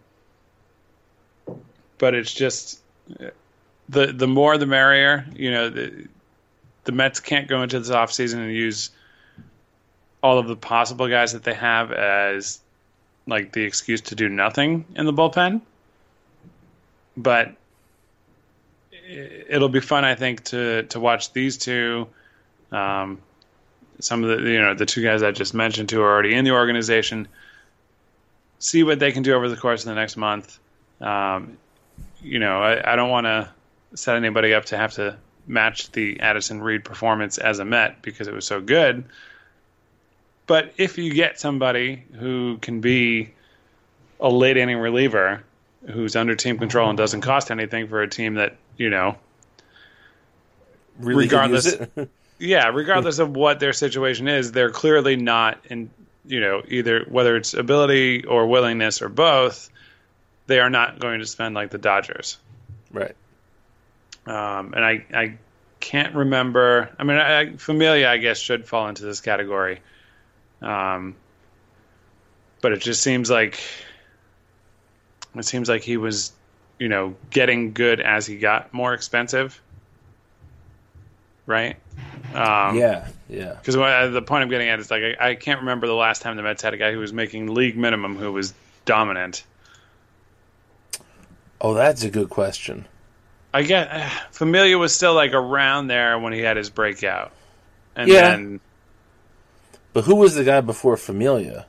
but it's just the the more the merrier. You know, the the Mets can't go into this offseason and use all of the possible guys that they have as like the excuse to do nothing in the bullpen. But it'll be fun, I think, to to watch these two. Um, some of the you know the two guys I just mentioned who are already in the organization. See what they can do over the course of the next month. Um, you know, I, I don't want to set anybody up to have to match the Addison Reed performance as a Met because it was so good. But if you get somebody who can be a late inning reliever who's under team control and doesn't cost anything for a team that, you know,
really
regardless,
it.
yeah, regardless of what their situation is, they're clearly not in, you know, either whether it's ability or willingness or both, they are not going to spend like the Dodgers.
Right.
Um, and I, I can't remember. I mean, I, Familia, I guess, should fall into this category. Um, but it just seems like it seems like he was, you know, getting good as he got more expensive. Right? Um,
yeah, yeah.
Because the point I'm getting at is like I, I can't remember the last time the Mets had a guy who was making league minimum who was dominant.
Oh, that's a good question.
I get uh, Familia was still like around there when he had his breakout, and
yeah.
then.
But who was the guy before Familia?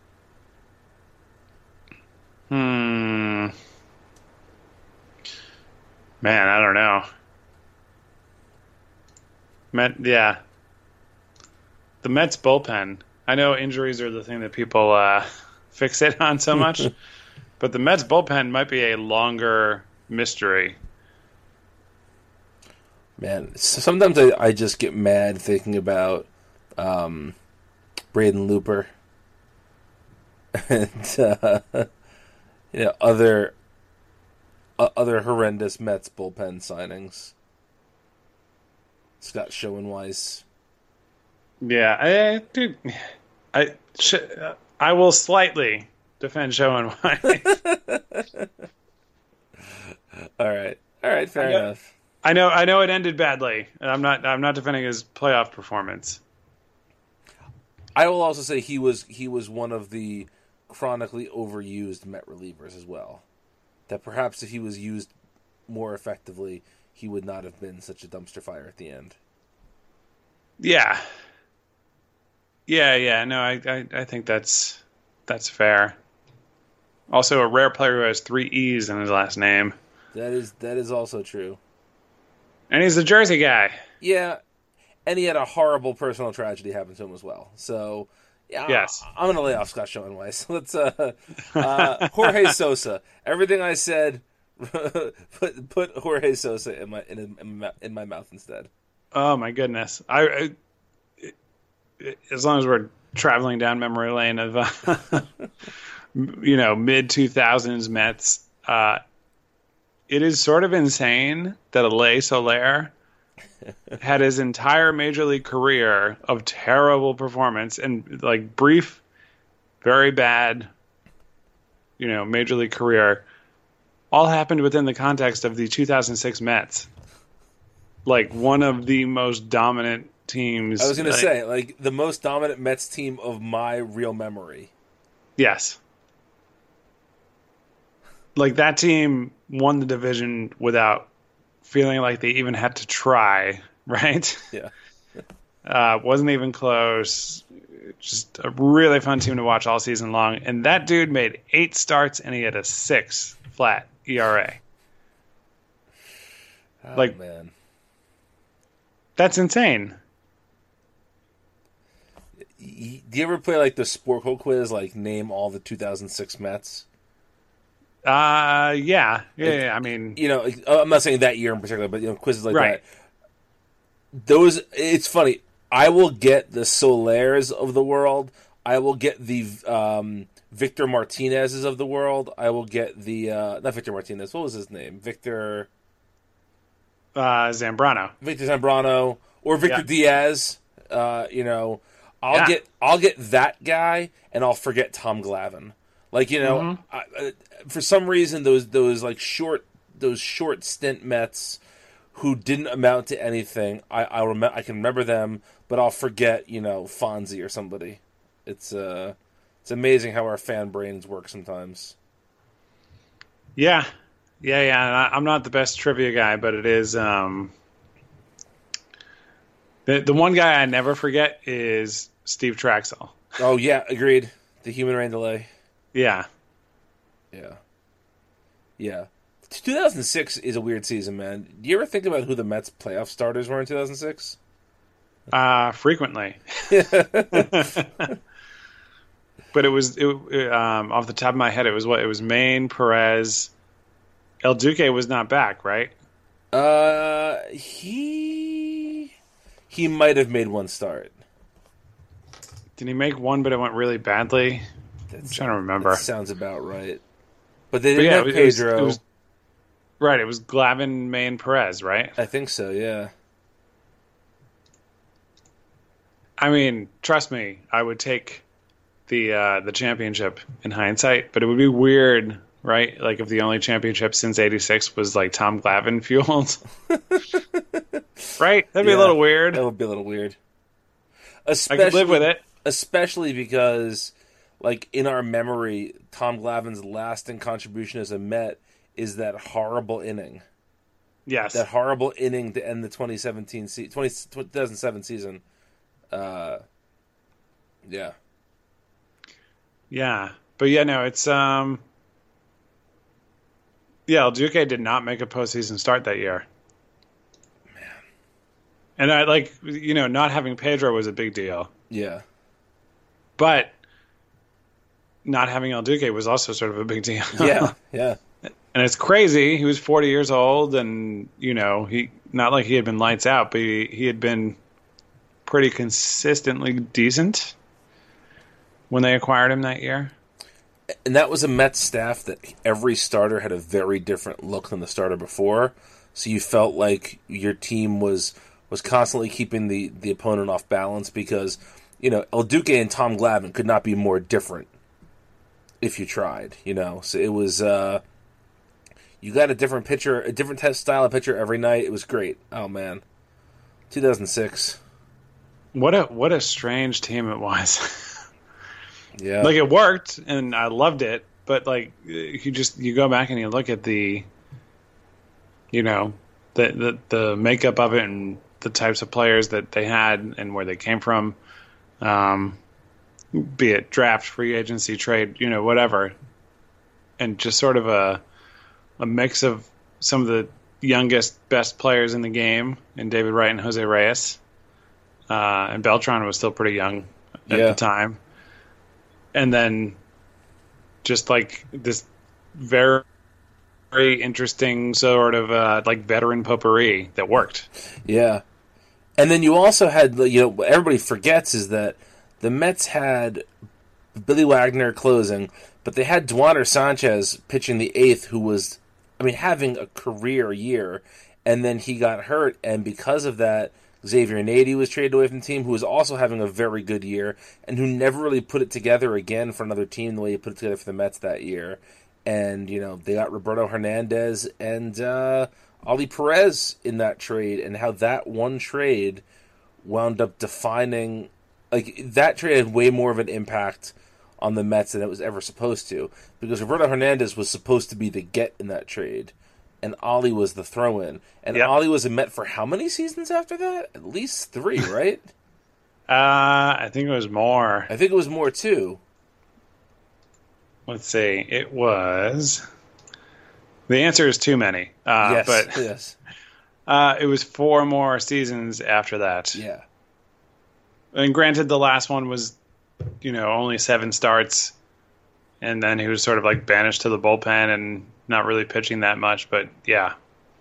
Hmm. Man, I don't know. Met, yeah. The Mets bullpen. I know injuries are the thing that people uh, fixate on so much, but the Mets bullpen might be a longer mystery.
Man, sometimes I, I just get mad thinking about um, Braden Looper and uh, you know other uh, other horrendous Mets bullpen signings. Scott Schoenweiss.
Yeah, I, dude, I sh- I will slightly defend Schoenweiss.
all right, all right, fair
I know,
enough.
I know, I know, it ended badly. I'm not, I'm not defending his playoff performance.
I will also say he was he was one of the chronically overused Met relievers as well. That perhaps if he was used more effectively, he would not have been such a dumpster fire at the end.
Yeah. Yeah, yeah. No, I, I, I think that's that's fair. Also, a rare player who has three E's in his last name.
That is that is also true.
And he's a Jersey guy.
Yeah, and he had a horrible personal tragedy happen to him as well. So, yeah,
yes.
I, I'm going to lay off Scott Schoenweiss. Let's uh, uh, Jorge Sosa. Everything I said. put put Jorge Sosa in my in, in my in my mouth instead.
Oh my goodness! I, I it, it, as long as we're traveling down memory lane of uh, you know mid two thousands Mets, uh, it is sort of insane that Alay Soler had his entire major league career of terrible performance and like brief, very bad, you know, major league career, all happened within the context of the two thousand six Mets. Like one of the most dominant teams.
I was going
like,
to say, like the most dominant Mets team of my real memory.
Yes. Like that team won the division without feeling like they even had to try, right?
Yeah.
uh, wasn't even close. Just a really fun team to watch all season long. And that dude made eight starts and he had a six flat E R A.
Oh,
like,
man.
That's insane.
Do you ever play like the Sporkle quiz, like name all the two thousand six Mets?
Uh, yeah. Yeah, yeah, I mean...
You know, I'm not saying that year in particular, but, you know, quizzes like
right.
that. Those, it's funny. I will get the Solers of the world. I will get the um, Victor Martinez's of the world. I will get the, uh, not Victor Martinez, what was his name? Victor...
Uh, Zambrano.
Victor Zambrano. Or Victor
yeah.
Diaz. Uh, you know, I'll
yeah.
get I'll get that guy, and I'll forget Tom Glavine. Like, you know,
mm-hmm.
I, uh, for some reason, those those like short those short stint Mets who didn't amount to anything, I I, rem- I can remember them, but I'll forget, you know, Fonzie or somebody. It's uh, it's amazing how our fan brains work sometimes.
Yeah, yeah, yeah. I'm not the best trivia guy, but it is. Um, the the one guy I never forget is Steve Traxel.
Oh yeah, agreed. The human rain delay.
Yeah.
Yeah. Yeah. two thousand six is a weird season, man. Do you ever think about who the Mets playoff starters were in two thousand six?
Uh, frequently. But it was, it, it, um, off the top of my head, it was what? It was Maine, Perez. El Duque was not back, right?
Uh, he... He might have made one start.
Did he make one, but it went really badly?
That's,
I'm trying to remember.
That sounds about right. But they
But
didn't
yeah,
have
it was,
Pedro.
it was, right, it was Glavine, Maine, Perez, right?
I think so, yeah.
I mean, trust me, I would take the uh, the championship in hindsight, but it would be weird, right? Like if the only championship since eighty-six was like Tom Glavine fueled. Right? That'd be
Yeah,
a little weird.
That would be a little weird.
Especially, I could live with it.
Especially because, like, in our memory, Tom Glavine's lasting contribution as a Met is that horrible inning.
Yes.
That horrible inning to end the twenty seventeen se- twenty, two thousand seven season. Uh, yeah.
Yeah. But yeah, no, it's um yeah, El Duque did not make a postseason start that year.
Man.
And I like you know, not having Pedro was a big deal.
Yeah.
But not having El Duque was also sort of a big deal.
Yeah, yeah.
And it's crazy. He was forty years old, and you know, he not like he had been lights out, but he, he had been pretty consistently decent when they acquired him that year.
And that was a Mets staff that every starter had a very different look than the starter before. So you felt like your team was was constantly keeping the, the opponent off balance because, you know, El Duque and Tom Glavine could not be more different if you tried, you know. So it was, uh, you got a different pitcher, a different type style of pitcher every night. It was great. Oh, man. two thousand six.
What a what a strange team it was.
Yeah.
Like it worked and I loved it, but like you just you go back and you look at the you know, the the, the makeup of it and the types of players that they had and where they came from. Um be it draft, free agency, trade, you know, whatever. And just sort of a a mix of some of the youngest, best players in the game in David Wright and Jose Reyes. Uh, and Beltran was still pretty young at
yeah.
the time. And then just like this very, very interesting sort of uh, like veteran potpourri that worked.
Yeah. And then you also had, you know, what everybody forgets is that the Mets had Billy Wagner closing, but they had Duaner Sanchez pitching the eighth, who was I mean, having a career year, and then he got hurt, and because of that, Xavier Nady was traded away from the team, who was also having a very good year, and who never really put it together again for another team the way he put it together for the Mets that year. And, you know, they got Roberto Hernandez and uh, Ollie Perez in that trade, and how that one trade wound up defining... Like, that trade had way more of an impact on the Mets than it was ever supposed to, because Roberto Hernandez was supposed to be the get in that trade, and Ollie was the throw-in. And yep. Ollie was a Met for how many seasons after that? At least three, right?
uh, I think it was more.
I think it was more, too.
Let's see. It was... The answer is too many. Uh,
yes,
but,
yes.
Uh, it was four more seasons after that.
Yeah.
And granted, the last one was, you know, only seven starts, and then he was sort of like banished to the bullpen and not really pitching that much, but yeah.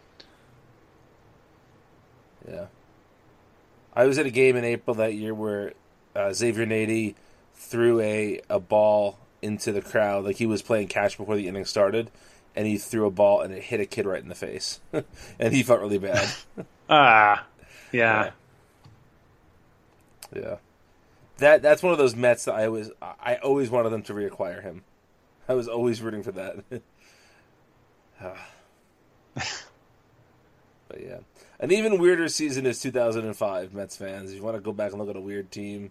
Yeah. I was at a game in April that year where uh, Xavier Nady threw a, a ball into the crowd, like he was playing catch before the inning started, and he threw a ball and it hit a kid right in the face. And he felt really bad.
Ah, yeah.
yeah. Yeah. That that's one of those Mets that I was I always wanted them to reacquire him. I was always rooting for that. But yeah. An even weirder season is two thousand five, Mets fans. If you want to go back and look at a weird team.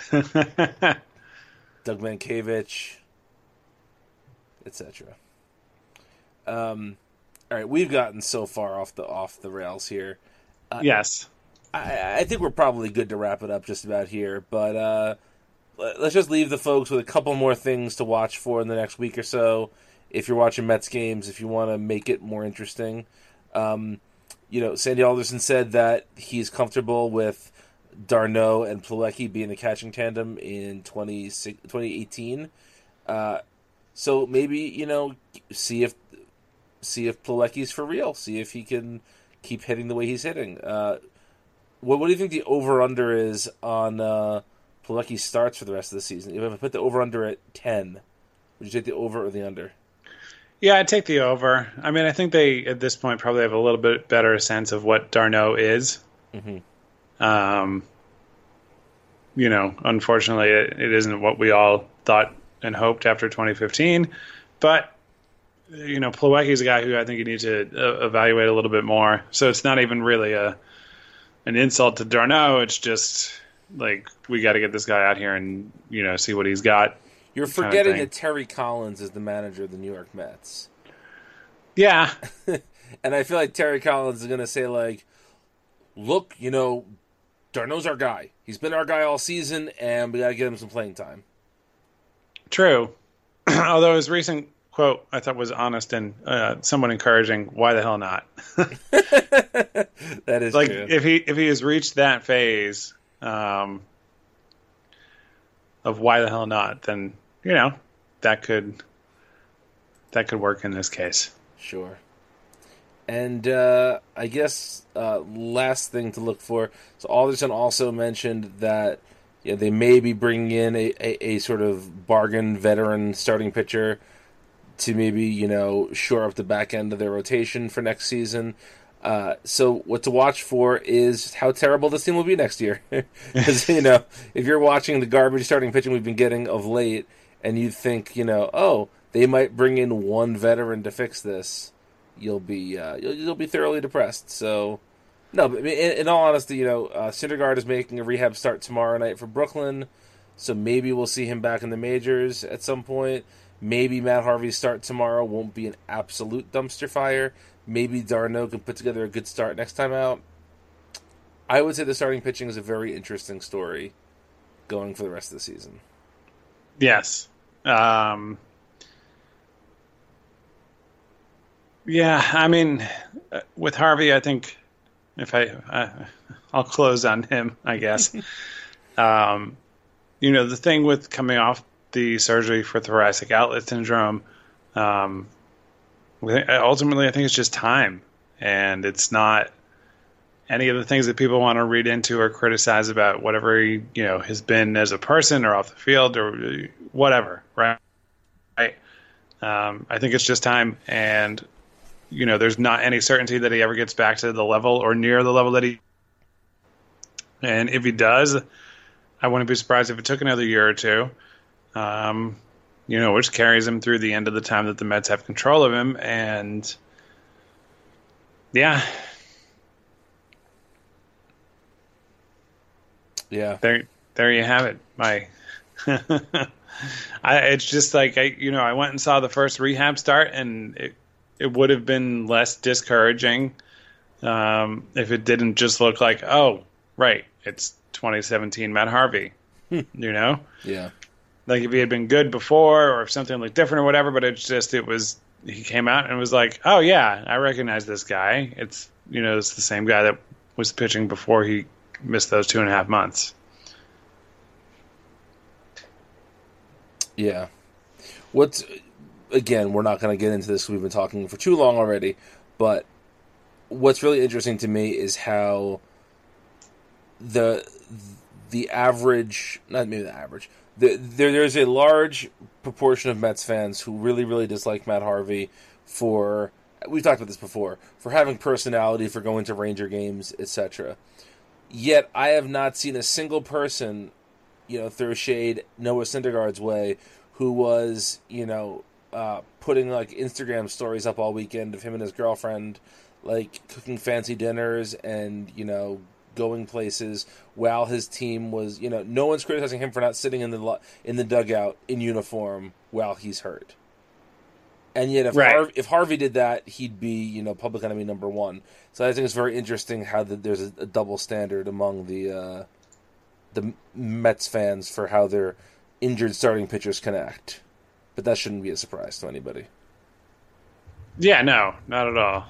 Doug Mankiewicz, et cetera. Um, all right, we've gotten so far off the off the rails here. Uh,
yes.
I, I think we're probably good to wrap it up just about here, but uh, let's just leave the folks with a couple more things to watch for in the next week or so. If you're watching Mets games, if you want to make it more interesting. Um, you know, Sandy Alderson said that he's comfortable with d'Arnaud and Plawecki being the catching tandem in twenty eighteen. Uh, so maybe, you know, see if see if Plawecki's for real. See if he can keep hitting the way he's hitting. Uh, what, what do you think the over-under is on uh, Plawecki's starts for the rest of the season? If I put the over-under at ten, would you take the over or the under?
Yeah, I'd take the over. I mean, I think they, at this point, probably have a little bit better sense of what d'Arnaud is. Mm-hmm. Um, you know, unfortunately, it, it isn't what we all thought and hoped after twenty fifteen. But, you know, Plawecki's a guy who I think you need to uh, evaluate a little bit more. So it's not even really a an insult to d'Arnaud. It's just, like, we got to get this guy out here and, you know, see what he's got.
You're forgetting that Terry Collins is the manager of the New York Mets.
Yeah.
And I feel like Terry Collins is going to say, like, look, you know, d'Arnaud's our guy. He's been our guy all season, and we got to get him some playing time.
True. Although his recent quote I thought was honest and uh, somewhat encouraging. Why the hell not?
That is
like
true.
if he if he has reached that phase um, of why the hell not, then you know that could that could work in this case.
Sure. And uh, I guess uh, last thing to look for. So Alderson also mentioned that yeah, they may be bringing in a, a, a sort of bargain veteran starting pitcher to maybe, you know, shore up the back end of their rotation for next season. Uh, so what to watch for is how terrible this team will be next year. Because, you know, if you're watching the garbage starting pitching we've been getting of late and you think, you know, oh, they might bring in one veteran to fix this, you'll be uh, you'll, you'll be thoroughly depressed. So, no, but in, in all honesty, you know, uh, Syndergaard is making a rehab start tomorrow night for Brooklyn, so maybe we'll see him back in the majors at some point. Maybe Matt Harvey's start tomorrow won't be an absolute dumpster fire. Maybe d'Arnaud can put together a good start next time out. I would say the starting pitching is a very interesting story going for the rest of the season.
Yes. Um, yeah, I mean, with Harvey, I think if I, I I'll close on him, I guess. um, you know, the thing with coming off the surgery for thoracic outlet syndrome, um, ultimately, I think it's just time, and it's not any of the things that people want to read into or criticize about whatever he, you know, has been as a person or off the field or whatever, right? Right. Um, I think it's just time, and you know, there's not any certainty that he ever gets back to the level or near the level that he. And if he does, I wouldn't be surprised if it took another year or two. Um, you know, which carries him through the end of the time that the Mets have control of him. And yeah.
Yeah.
There there you have it. My I it's just like I you know, I went and saw the first rehab start, and it it would have been less discouraging um, if it didn't just look like, oh, right, it's twenty seventeen Matt Harvey. You know?
Yeah.
Like if he had been good before, or if something looked different or whatever, but it's just it was he came out and was like, oh yeah, I recognize this guy. It's you know, it's the same guy that was pitching before he missed those two and a half months.
Yeah. What's again, we're not going to get into this. We've been talking for too long already, but what's really interesting to me is how the the average, not maybe the average, the, there there's a large proportion of Mets fans who really really dislike Matt Harvey for, we've talked about this before, for having personality, for going to Ranger games, et cetera. Yet I have not seen a single person, you know, throw shade Noah Syndergaard's way, who was, you know, uh, putting like Instagram stories up all weekend of him and his girlfriend, like cooking fancy dinners and, you know, going places while his team was, you know, no one's criticizing him for not sitting in the in the dugout in uniform while he's hurt. And yet, if
right.
Harvey, if Harvey did that, he'd be, you know, public enemy number one. So I think it's very interesting how the, there's a, a double standard among the uh, the Mets fans for how their injured starting pitchers can act. But that shouldn't be a surprise to anybody.
Yeah, no, not at all.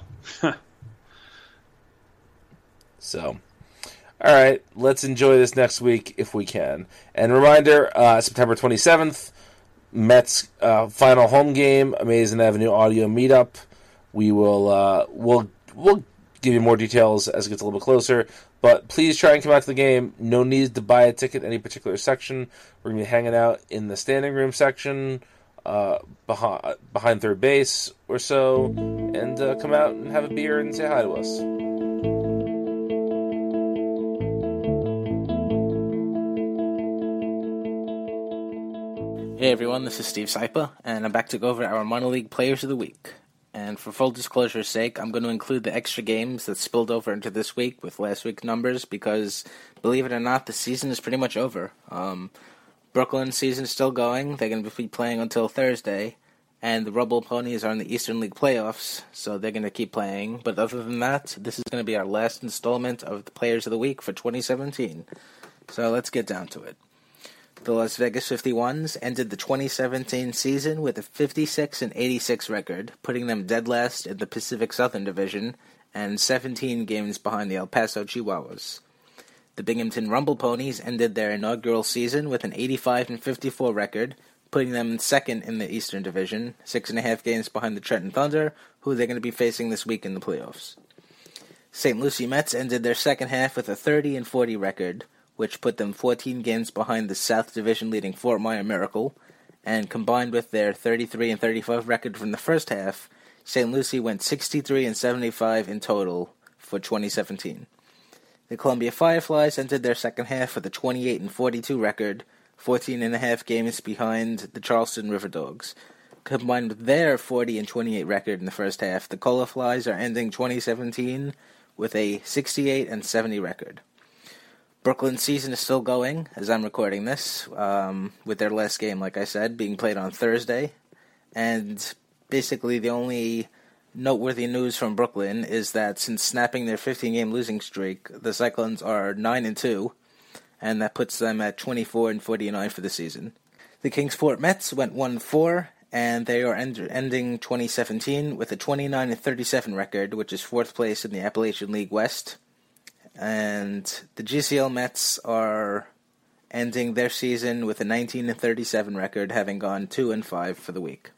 So, all right, let's enjoy this next week if we can. And reminder, uh, September twenty-seventh, Mets uh, final home game, Amazing Avenue Audio Meetup. We will uh, we'll we'll give you more details as it gets a little bit closer. But please try and come out to the game. No need to buy a ticket in any particular section. We're going to be hanging out in the standing room section, uh, behind behind third base or so, and uh, come out and have a beer and say hi to us.
Hey everyone, this is Steve Sypa, and I'm back to go over our Minor League Players of the Week. And for full disclosure's sake, I'm going to include the extra games that spilled over into this week with last week's numbers because, believe it or not, the season is pretty much over. Um, Brooklyn's season is still going. They're going to be playing until Thursday, and the Rumble Ponies are in the Eastern League playoffs, so they're going to keep playing. But other than that, this is going to be our last installment of the Players of the Week for twenty seventeen. So let's get down to it. The Las Vegas fifty-ones ended the twenty seventeen season with a fifty-six and eighty-six record, putting them dead last in the Pacific Southern Division and seventeen games behind the El Paso Chihuahuas. The Binghamton Rumble Ponies ended their inaugural season with an eighty-five and fifty-four record, putting them second in the Eastern Division, six and a half games behind the Trenton Thunder, who they're going to be facing this week in the playoffs. Saint Lucie Mets ended their second half with a thirty and forty record, which put them fourteen games behind the South Division leading Fort Myer Miracle, and combined with their thirty-three and thirty-five record from the first half, Saint Lucie went sixty-three and seventy-five in total for twenty seventeen. The Columbia Fireflies entered their second half with a twenty-eight and forty-two record, fourteen and a half games behind the Charleston River Dogs. Combined with their forty and twenty-eight record in the first half, the Cola Flies are ending twenty seventeen with a sixty-eight and seventy record. Brooklyn's season is still going, as I'm recording this, um, with their last game, like I said, being played on Thursday. And basically the only noteworthy news from Brooklyn is that since snapping their fifteen-game losing streak, the Cyclones are nine and two, and that puts them at twenty-four and forty-nine for the season. The Kingsport Mets went one and four, and they are end- ending twenty seventeen with a twenty-nine and thirty-seven record, which is fourth place in the Appalachian League West. And the G C L Mets are ending their season with a nineteen and thirty-seven record, having gone two and five for the week.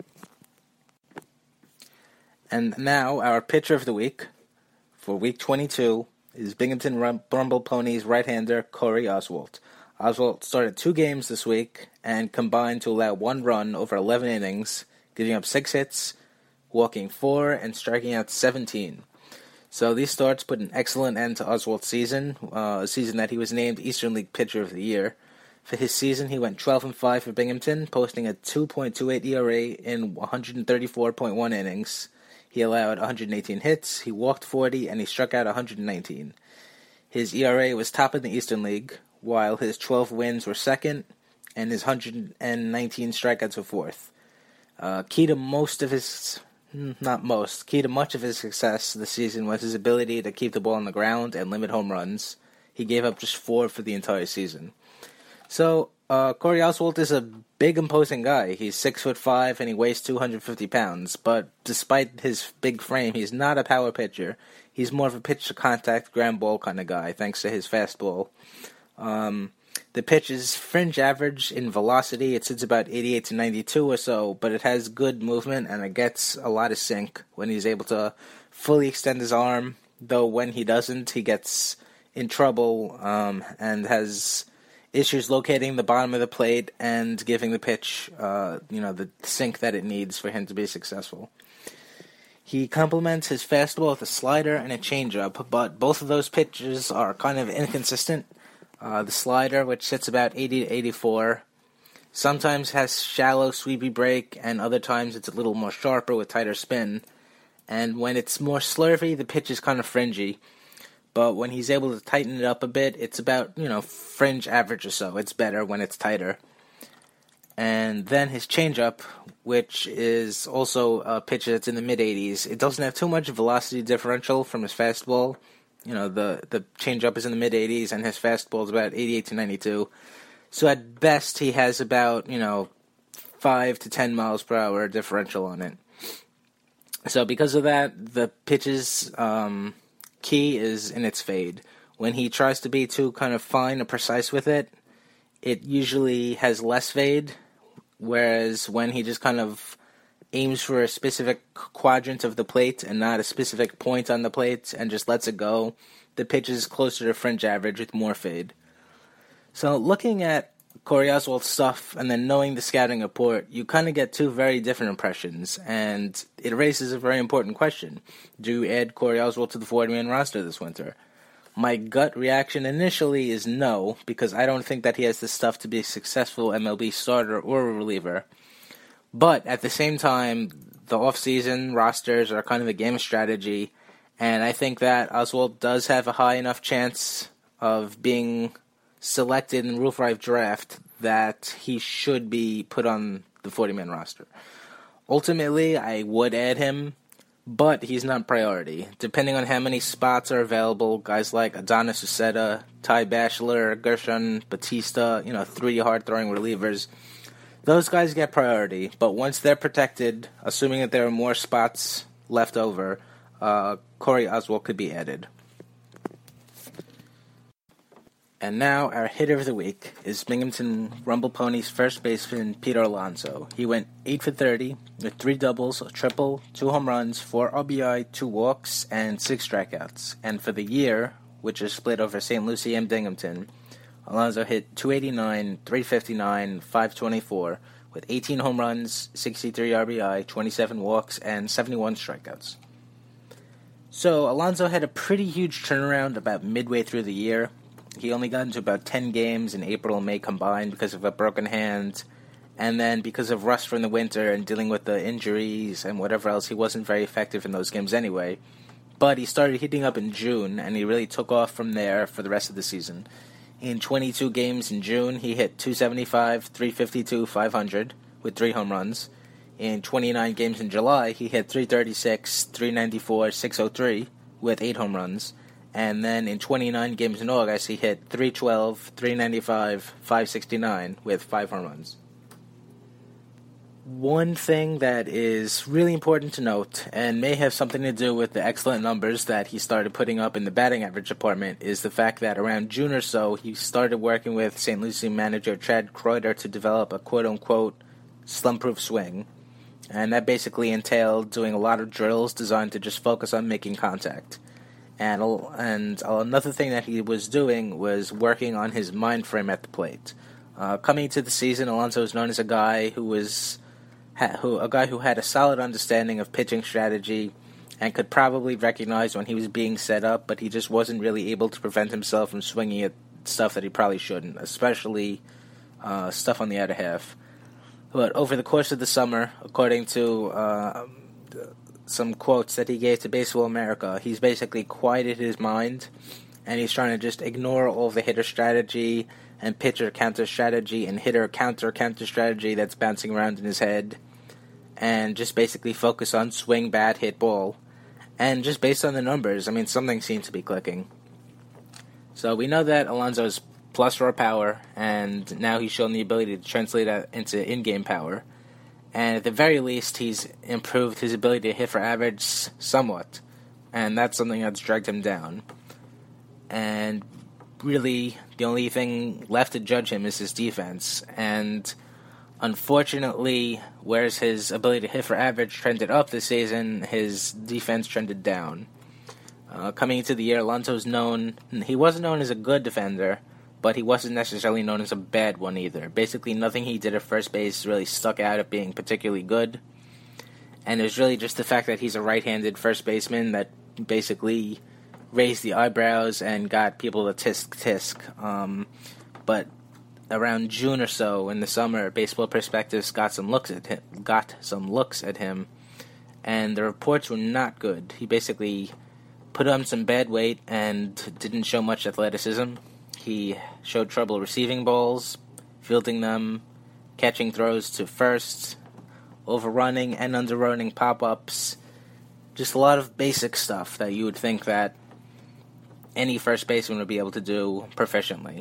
And now our pitcher of the week for week twenty-two is Binghamton Rumble Ponies right-hander Corey Oswalt. Oswalt started two games this week and combined to allow one run over eleven innings, giving up six hits, walking four and striking out seventeen. So these starts put an excellent end to Oswalt's season, uh, a season that he was named Eastern League Pitcher of the Year. For his season, he went twelve and five for Binghamton, posting a two point two eight E R A in one thirty-four point one innings. He allowed one hundred eighteen hits, he walked forty, and he struck out one hundred nineteen. His E R A was top in the Eastern League, while his twelve wins were second, and his one hundred nineteen strikeouts were fourth. Uh, key to most of his, not most, key to much of his success this season was his ability to keep the ball on the ground and limit home runs. He gave up just four for the entire season. So, uh, Corey Oswalt is a big, imposing guy. He's six foot five and he weighs two hundred fifty pounds. But despite his big frame, he's not a power pitcher. He's more of a pitch-to-contact, ground ball kind of guy, thanks to his fastball. Um, the pitch is fringe average in velocity. It sits about eighty-eight to ninety-two or so, but it has good movement and it gets a lot of sink when he's able to fully extend his arm. Though when he doesn't, he gets in trouble um, and has issues locating the bottom of the plate and giving the pitch, uh, you know, the sink that it needs for him to be successful. He complements his fastball with a slider and a changeup, but both of those pitches are kind of inconsistent. Uh, the slider, which sits about eighty to eighty-four, sometimes has shallow, sweepy break, and other times it's a little more sharper with tighter spin. And when it's more slurvy, the pitch is kind of fringy. But when he's able to tighten it up a bit, it's about, you know, fringe average or so. It's better when it's tighter. And then his changeup, which is also a pitch that's in the mid-eighties. It doesn't have too much velocity differential from his fastball. You know, the, the changeup is in the mid-eighties, and his fastball is about eighty-eight to ninety-two. So at best, he has about, you know, five to ten miles per hour differential on it. So because of that, the pitch's um, key is in its fade. When he tries to be too kind of fine or precise with it, it usually has less fade, whereas when he just kind of aims for a specific quadrant of the plate and not a specific point on the plate and just lets it go, the pitch is closer to fringe average with more fade. So looking at Corey Oswalt's stuff and then knowing the scouting report, you kind of get two very different impressions, and it raises a very important question. Do you add Corey Oswalt to the forty-man roster this winter? My gut reaction initially is no, because I don't think that he has the stuff to be a successful M L B starter or a reliever. But at the same time, the off-season rosters are kind of a game of strategy, and I think that Oswalt does have a high enough chance of being selected in Rule five draft that he should be put on the forty-man roster. Ultimately, I would add him, but he's not priority. Depending on how many spots are available, guys like Adonis Uceta, Ty Batchelor, Gershon Batista, you know, three hard-throwing relievers, those guys get priority. But once they're protected, assuming that there are more spots left over, uh, Corey Oswalt could be added. And now, our hitter of the week is Binghamton Rumble Ponies first baseman Peter Alonso. He went eight for thirty with three doubles, a triple, two home runs, four R B I, two walks, and six strikeouts. And for the year, which is split over Saint Lucie and Binghamton, Alonso hit two eighty-nine, three fifty-nine, five twenty-four with eighteen home runs, sixty-three R B I, twenty-seven walks, and seventy-one strikeouts. So, Alonso had a pretty huge turnaround about midway through the year. He only got into about ten games in April and May combined because of a broken hand, and then because of rust from the winter and dealing with the injuries and whatever else, he wasn't very effective in those games anyway. But he started heating up in June, and he really took off from there for the rest of the season. In twenty-two games in June, he hit two seventy-five, three fifty-two, five hundred with three home runs. In twenty-nine games in July, he hit three thirty-six, three ninety-four, six oh three with eight home runs. And then in twenty-nine games in August, he hit three twelve, three ninety-five, five sixty-nine with five home runs. One thing that is really important to note, and may have something to do with the excellent numbers that he started putting up in the batting average department, is the fact that around June or so, he started working with Saint Lucie manager Chad Kreuter to develop a quote-unquote slump-proof swing. And that basically entailed doing a lot of drills designed to just focus on making contact. And and another thing that he was doing was working on his mind frame at the plate. Uh, coming to the season, Alonso was known as a guy who was who a guy who had a solid understanding of pitching strategy and could probably recognize when he was being set up, but he just wasn't really able to prevent himself from swinging at stuff that he probably shouldn't, especially uh, stuff on the outer half. But over the course of the summer, according to uh, some quotes that he gave to Baseball America, he's basically quieted his mind, and he's trying to just ignore all the hitter strategy and pitcher counter strategy and hitter counter counter strategy that's bouncing around in his head, and just basically focus on swing, bat, hit, ball. And just based on the numbers, I mean, something seems to be clicking. So we know that Alonso's plus raw power, and now he's shown the ability to translate that into in-game power. And at the very least, he's improved his ability to hit for average somewhat. And that's something that's dragged him down. And really, the only thing left to judge him is his defense. And unfortunately, whereas his ability to hit for average trended up this season, his defense trended down. Uh, coming into the year, Alonso's known, he wasn't known as a good defender, but he wasn't necessarily known as a bad one either. Basically, nothing he did at first base really stuck out at being particularly good. And it was really just the fact that he's a right-handed first baseman that basically raised the eyebrows and got people to tisk-tisk. Um, but around June or so in the summer, Baseball Prospectus got some looks at him, got some looks at him, and the reports were not good. He basically put on some bad weight and didn't show much athleticism. He showed trouble receiving balls, fielding them, catching throws to first, overrunning and underrunning pop-ups. Just a lot of basic stuff that you would think that any first baseman would be able to do proficiently.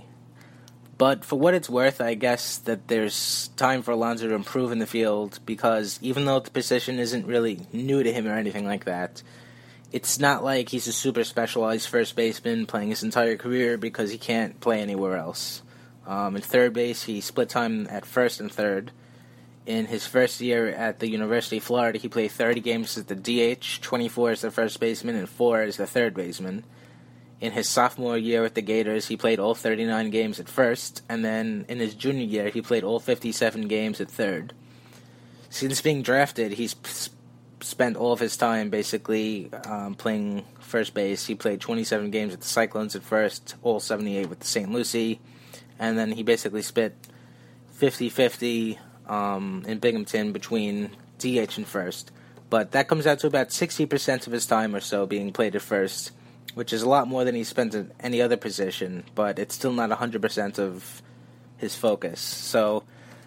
But for what it's worth, I guess that there's time for Alonso to improve in the field, because even though the position isn't really new to him or anything like that, it's not like he's a super specialized first baseman playing his entire career because he can't play anywhere else. Um, in third base, he split time at first and third. In his first year at the University of Florida, he played thirty games as the D H, twenty-four as the first baseman, and four as the third baseman. In his sophomore year with the Gators, he played all thirty-nine games at first, and then in his junior year, he played all fifty-seven games at third. Since being drafted, he's spent all of his time basically um, playing first base. He played twenty-seven games with the Cyclones at first, all seventy-eight with the Saint Lucie, and then he basically split fifty-fifty um, in Binghamton between D H and first. But that comes out to about sixty percent of his time or so being played at first, which is a lot more than he spent at any other position, but it's still not one hundred percent of his focus. So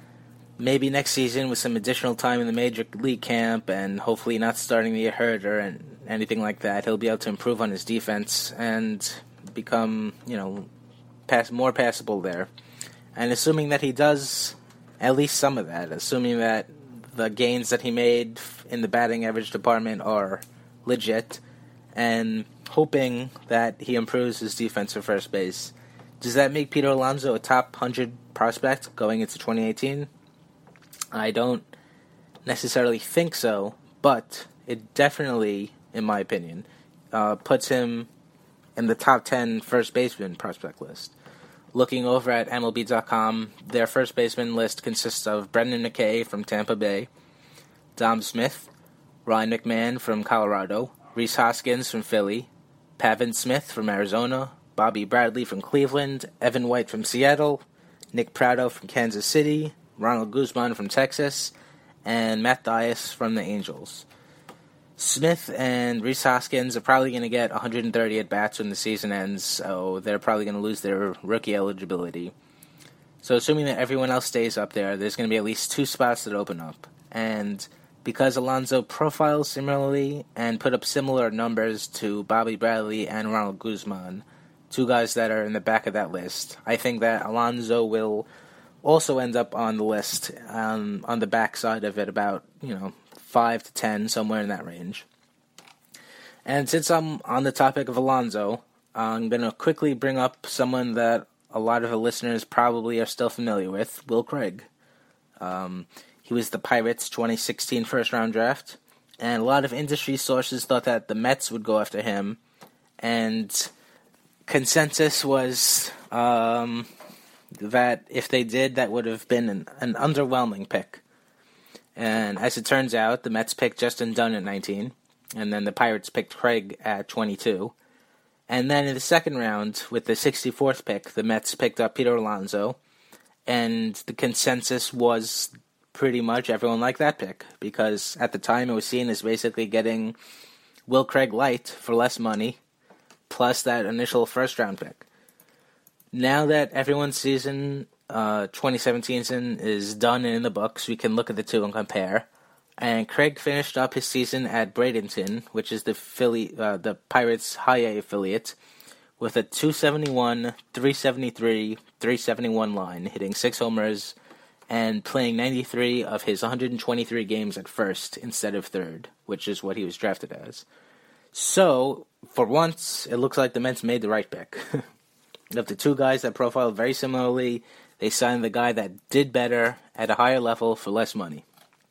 maybe next season, with some additional time in the Major League camp and hopefully not starting to get hurt or anything like that, he'll be able to improve on his defense and become, you know, pass more passable there. And assuming that he does at least some of that, assuming that the gains that he made in the batting average department are legit, and hoping that he improves his defense for first base, does that make Peter Alonso a top one hundred prospect going into twenty eighteen? I don't necessarily think so, but it definitely, in my opinion, uh, puts him in the top ten first baseman prospect list. Looking over at M L B dot com, their first baseman list consists of Brendan McKay from Tampa Bay, Dom Smith, Ryan McMahon from Colorado, Rhys Hoskins from Philly, Pavin Smith from Arizona, Bobby Bradley from Cleveland, Evan White from Seattle, Nick Pratto from Kansas City, Ronald Guzman from Texas, and Matt Dias from the Angels. Smith and Rhys Hoskins are probably going to get one hundred thirty at-bats when the season ends, so they're probably going to lose their rookie eligibility. So assuming that everyone else stays up there, there's going to be at least two spots that open up. And because Alonso profiles similarly and put up similar numbers to Bobby Bradley and Ronald Guzman, two guys that are in the back of that list, I think that Alonso will also end up on the list, um, on the back side of it, about, you know, five to ten, somewhere in that range. And since I'm on the topic of Alonso, I'm going to quickly bring up someone that a lot of the listeners probably are still familiar with, Will Craig. Um, he was the Pirates' twenty sixteen first-round draft, and a lot of industry sources thought that the Mets would go after him, and consensus was um, that if they did, that would have been an, an underwhelming pick. And as it turns out, the Mets picked Justin Dunn at nineteen, and then the Pirates picked Craig at twenty-two. And then in the second round, with the sixty-fourth pick, the Mets picked up Peter Alonso, and the consensus was pretty much everyone liked that pick, because at the time it was seen as basically getting Will Craig light for less money, plus that initial first-round pick. Now that everyone's season, uh, twenty seventeen season, is done and in the books, we can look at the two and compare. And Craig finished up his season at Bradenton, which is the Philly, uh, the Pirates' high A affiliate, with a two seventy-one, three seventy-three, three seventy-one line, hitting six homers, and playing ninety-three of his one hundred twenty-three games at first instead of third, which is what he was drafted as. So, for once, it looks like the Mets made the right pick. Of the two guys that profiled very similarly, they signed the guy that did better at a higher level for less money.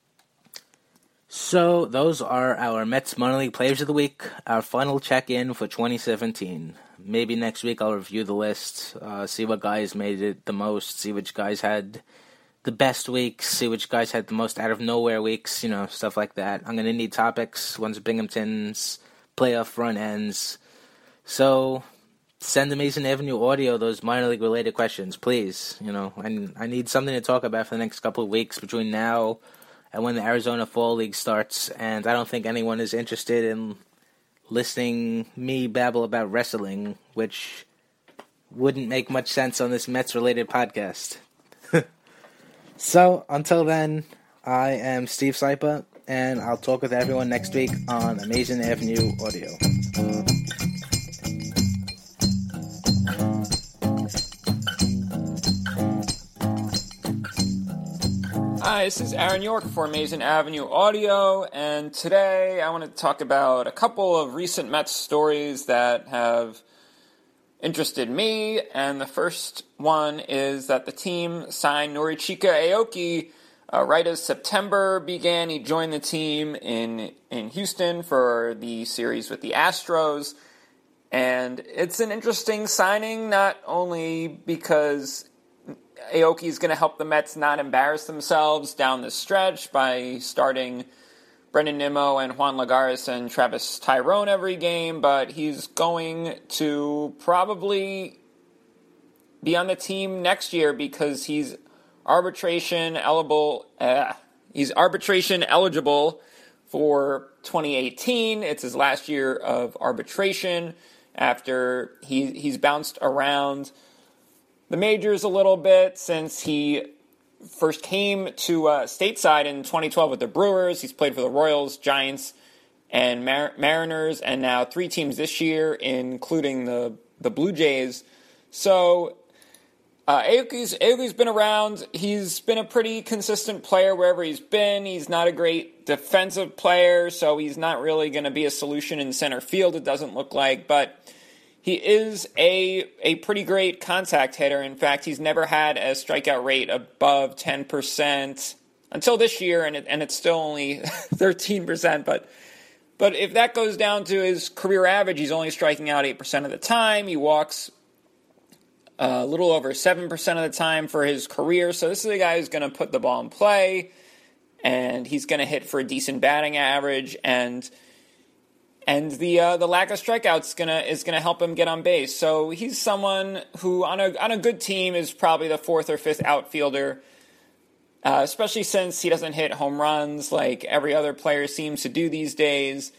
So, those are our Mets Minor League Players of the Week, our final check-in for twenty seventeen. Maybe next week I'll review the list, uh, see what guys made it the most, see which guys had the best weeks, see which guys had the most out-of-nowhere weeks, you know, stuff like that. I'm going to need topics once Binghamton's playoff run ends. So, send Amazing Avenue Audio those minor league related questions, please. You know, I, I need something to talk about for the next couple of weeks between now and when the Arizona Fall League starts, and I don't think anyone is interested in listening me babble about wrestling, which wouldn't make much sense on this Mets-related podcast. So, until then, I am Steve Sypa, and I'll talk with everyone next week on Amazing Avenue Audio.
Hi, this is Aaron York for Amazing Avenue Audio, and today I want to talk about a couple of recent Mets stories that have interested me, and the first one is that the team signed Norichika Aoki uh, right as September began. He joined the team in, in Houston for the series with the Astros, and it's an interesting signing, not only because Aoki is going to help the Mets not embarrass themselves down the stretch by starting Brendan Nimmo and Juan Lagares and Travis Tyrone every game, but he's going to probably be on the team next year because he's arbitration eligible. Uh, he's arbitration eligible for twenty eighteen. It's his last year of arbitration after he he's bounced around the majors a little bit since he first came to uh, stateside in twenty twelve with the Brewers. He's played for the Royals, Giants, and Mar- Mariners, and now three teams this year, including the, the Blue Jays. So uh, Aoki's, Aoki's been around. He's been a pretty consistent player wherever he's been. He's not a great defensive player, so he's not really going to be a solution in center field, it doesn't look like, but he is a a pretty great contact hitter. In fact, he's never had a strikeout rate above ten percent until this year, and it, and it's still only thirteen percent. But but if that goes down to his career average, he's only striking out eight percent of the time. He walks a little over seven percent of the time for his career. So this is a guy who's going to put the ball in play, and he's going to hit for a decent batting average, and And the uh, the lack of strikeouts gonna is gonna help him get on base. So he's someone who on a on a good team is probably the fourth or fifth outfielder, uh, especially since he doesn't hit home runs like every other player seems to do these days.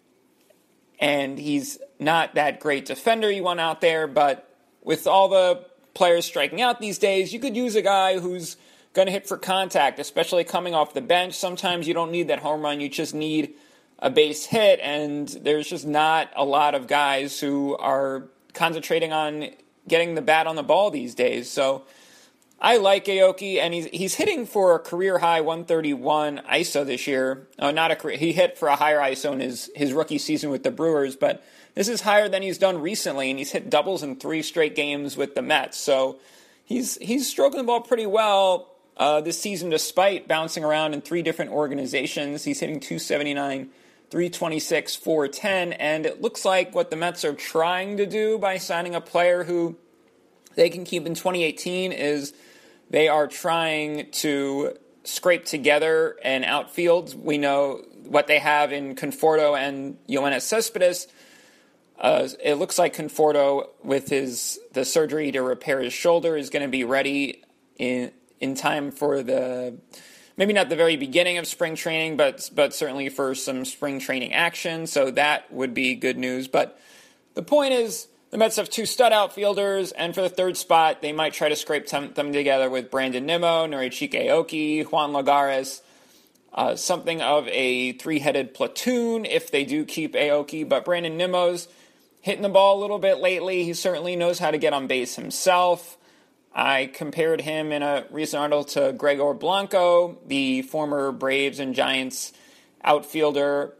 And he's not that great defender you want out there. But with all the players striking out these days, you could use a guy who's going to hit for contact, especially coming off the bench. Sometimes you don't need that home run; you just need a base hit, and there's just not a lot of guys who are concentrating on getting the bat on the ball these days. So I like Aoki, and he's he's hitting for a career high one thirty-one I S O this year. Uh, not a career, he hit for a higher I S O in his, his rookie season with the Brewers, but this is higher than he's done recently, and he's hit doubles in three straight games with the Mets. So he's he's stroking the ball pretty well uh, this season, despite bouncing around in three different organizations. He's hitting two seventy-nine. three twenty-six, four ten, and it looks like what the Mets are trying to do by signing a player who they can keep in twenty eighteen is they are trying to scrape together an outfield. We know what they have in Conforto and Yoenis Cespedes. Uh, it looks like Conforto, with his the surgery to repair his shoulder, is going to be ready in in time for the, maybe not the very beginning of spring training, but but certainly for some spring training action. So that would be good news. But the point is, the Mets have two stud outfielders, and for the third spot, they might try to scrape them, them together with Brandon Nimmo, Norichike Aoki, Juan Lagares, uh, something of a three-headed platoon if they do keep Aoki. But Brandon Nimmo's hitting the ball a little bit lately. He certainly knows how to get on base himself. I compared him in a recent article to Gregor Blanco, the former Braves and Giants outfielder,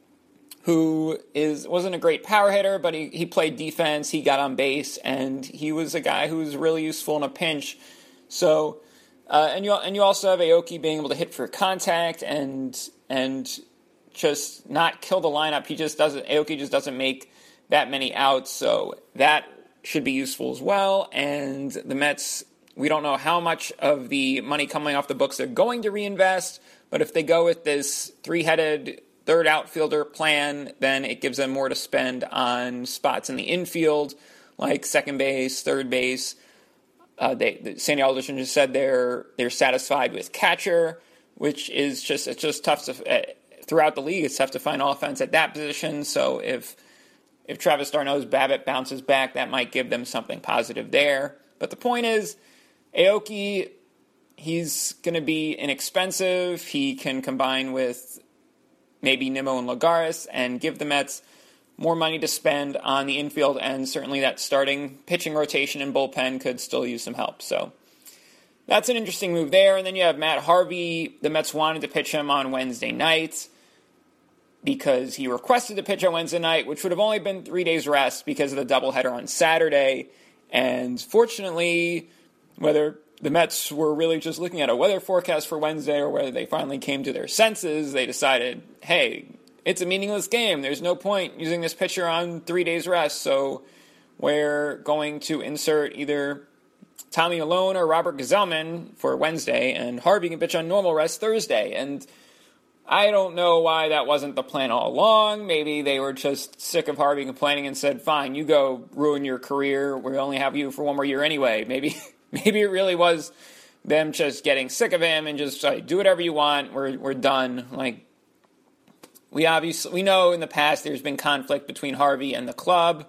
who is wasn't a great power hitter, but he, he played defense, he got on base, and he was a guy who was really useful in a pinch. So, uh, and you and you also have Aoki being able to hit for contact and and just not kill the lineup. He just doesn't. Aoki just doesn't make that many outs, so that should be useful as well. And the Mets, we don't know how much of the money coming off the books they're going to reinvest, but if they go with this three-headed third outfielder plan, then it gives them more to spend on spots in the infield, like second base, third base. Uh, they, Sandy Alderson just said they're they're satisfied with catcher, which is just it's just tough to uh, throughout the league. It's tough to find offense at that position. So if if Travis d'Arnaud's BABIP bounces back, that might give them something positive there. But the point is, Aoki, he's going to be inexpensive. He can combine with maybe Nimmo and Lagares and give the Mets more money to spend on the infield, and certainly that starting pitching rotation and bullpen could still use some help. So that's an interesting move there. And then you have Matt Harvey. The Mets wanted to pitch him on Wednesday night because he requested to pitch on Wednesday night, which would have only been three days rest because of the doubleheader on Saturday. And fortunately, whether the Mets were really just looking at a weather forecast for Wednesday or whether they finally came to their senses, they decided, hey, it's a meaningless game. There's no point using this pitcher on three days rest, so we're going to insert either Tommy Milone or Robert Gsellman for Wednesday, and Harvey can pitch on normal rest Thursday. And I don't know why that wasn't the plan all along. Maybe they were just sick of Harvey complaining and said, fine, you go ruin your career. We only have you for one more year anyway. Maybe maybe it really was them just getting sick of him and just like, do whatever you want. We're we're done. Like, we obviously we know in the past there's been conflict between Harvey and the club.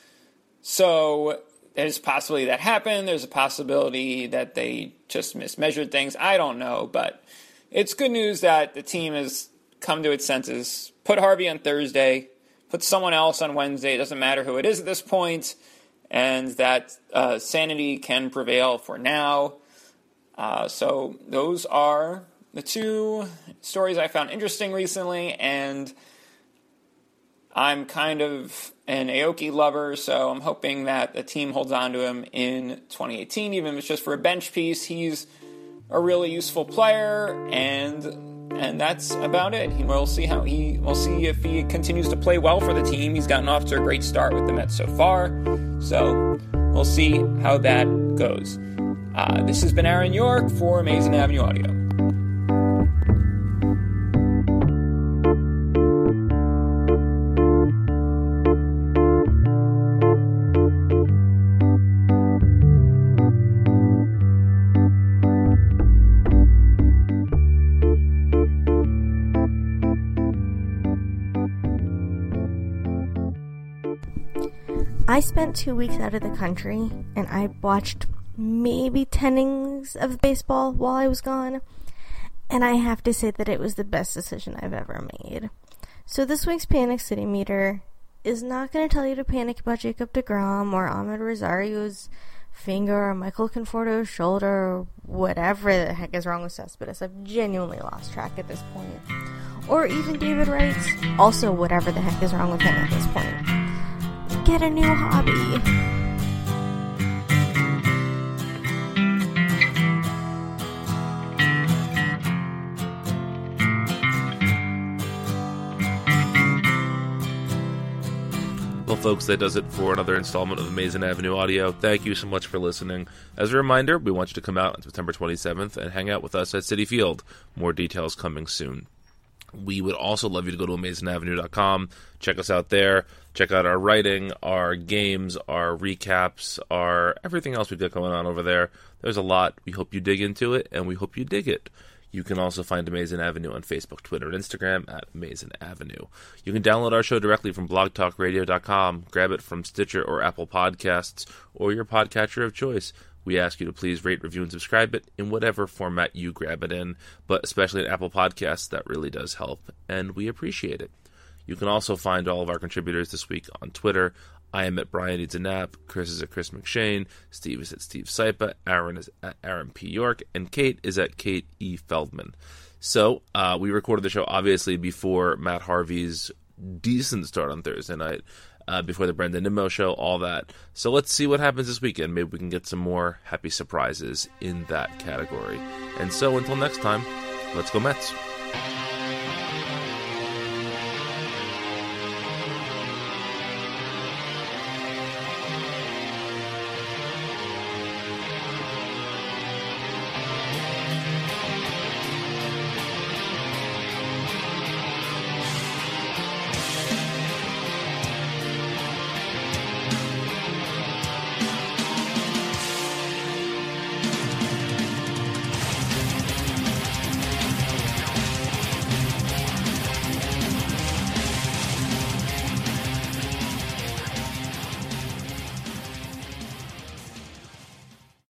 So there's a possibility that happened. There's a possibility that they just mismeasured things. I don't know, but it's good news that the team has come to its senses. Put Harvey on Thursday. Put someone else on Wednesday. It doesn't matter who it is at this point. And that uh, sanity can prevail for now. Uh, so those are the two stories I found interesting recently. And I'm kind of an Aoki lover, so I'm hoping that the team holds on to him in twenty eighteen, even if it's just for a bench piece. He's a really useful player, and and that's about it. We'll see how he we'll see if he continues to play well for the team. He's gotten off to a great start with the Mets so far, so we'll see how that goes. Uh, this has been Aaron York for Amazing Avenue Audio.
I spent two weeks out of the country, and I watched maybe ten innings of baseball while I was gone, and I have to say that it was the best decision I've ever made. So this week's Panic City Meter is not going to tell you to panic about Jacob deGrom or Ahmed Rosario's finger or Michael Conforto's shoulder or whatever the heck is wrong with Cespedes. I've genuinely lost track at this point. Or even David Wright's, also whatever the heck is wrong with him at this point. Get a new hobby.
Well, folks, that does it for another installment of Amazing Avenue Audio. Thank you so much for listening. As a reminder, we want you to come out on September twenty-seventh and hang out with us at Citi Field. More details coming soon. We would also love you to go to amazing avenue dot com. Check us out there. Check out our writing, our games, our recaps, our everything else we've got going on over there. There's a lot. We hope you dig into it, and we hope you dig it. You can also find Amazing Avenue on Facebook, Twitter, and Instagram at Amazing Avenue. You can download our show directly from blog talk radio dot com, grab it from Stitcher or Apple Podcasts, or your podcatcher of choice. We ask you to please rate, review, and subscribe it in whatever format you grab it in, but especially in Apple Podcasts, that really does help, and we appreciate it. You can also find all of our contributors this week on Twitter. I am at Brian Needs a Nap, Chris is at Chris McShane, Steve is at Steve Sypa, Aaron is at Aaron P. York, and Kate is at Kate E. Feldman. So, uh, we recorded the show, obviously, before Matt Harvey's decent start on Thursday night. Uh, before the Brendan Nimmo show, all that. So let's see what happens this weekend. Maybe we can get some more happy surprises in that category. And so until next time, let's go Mets.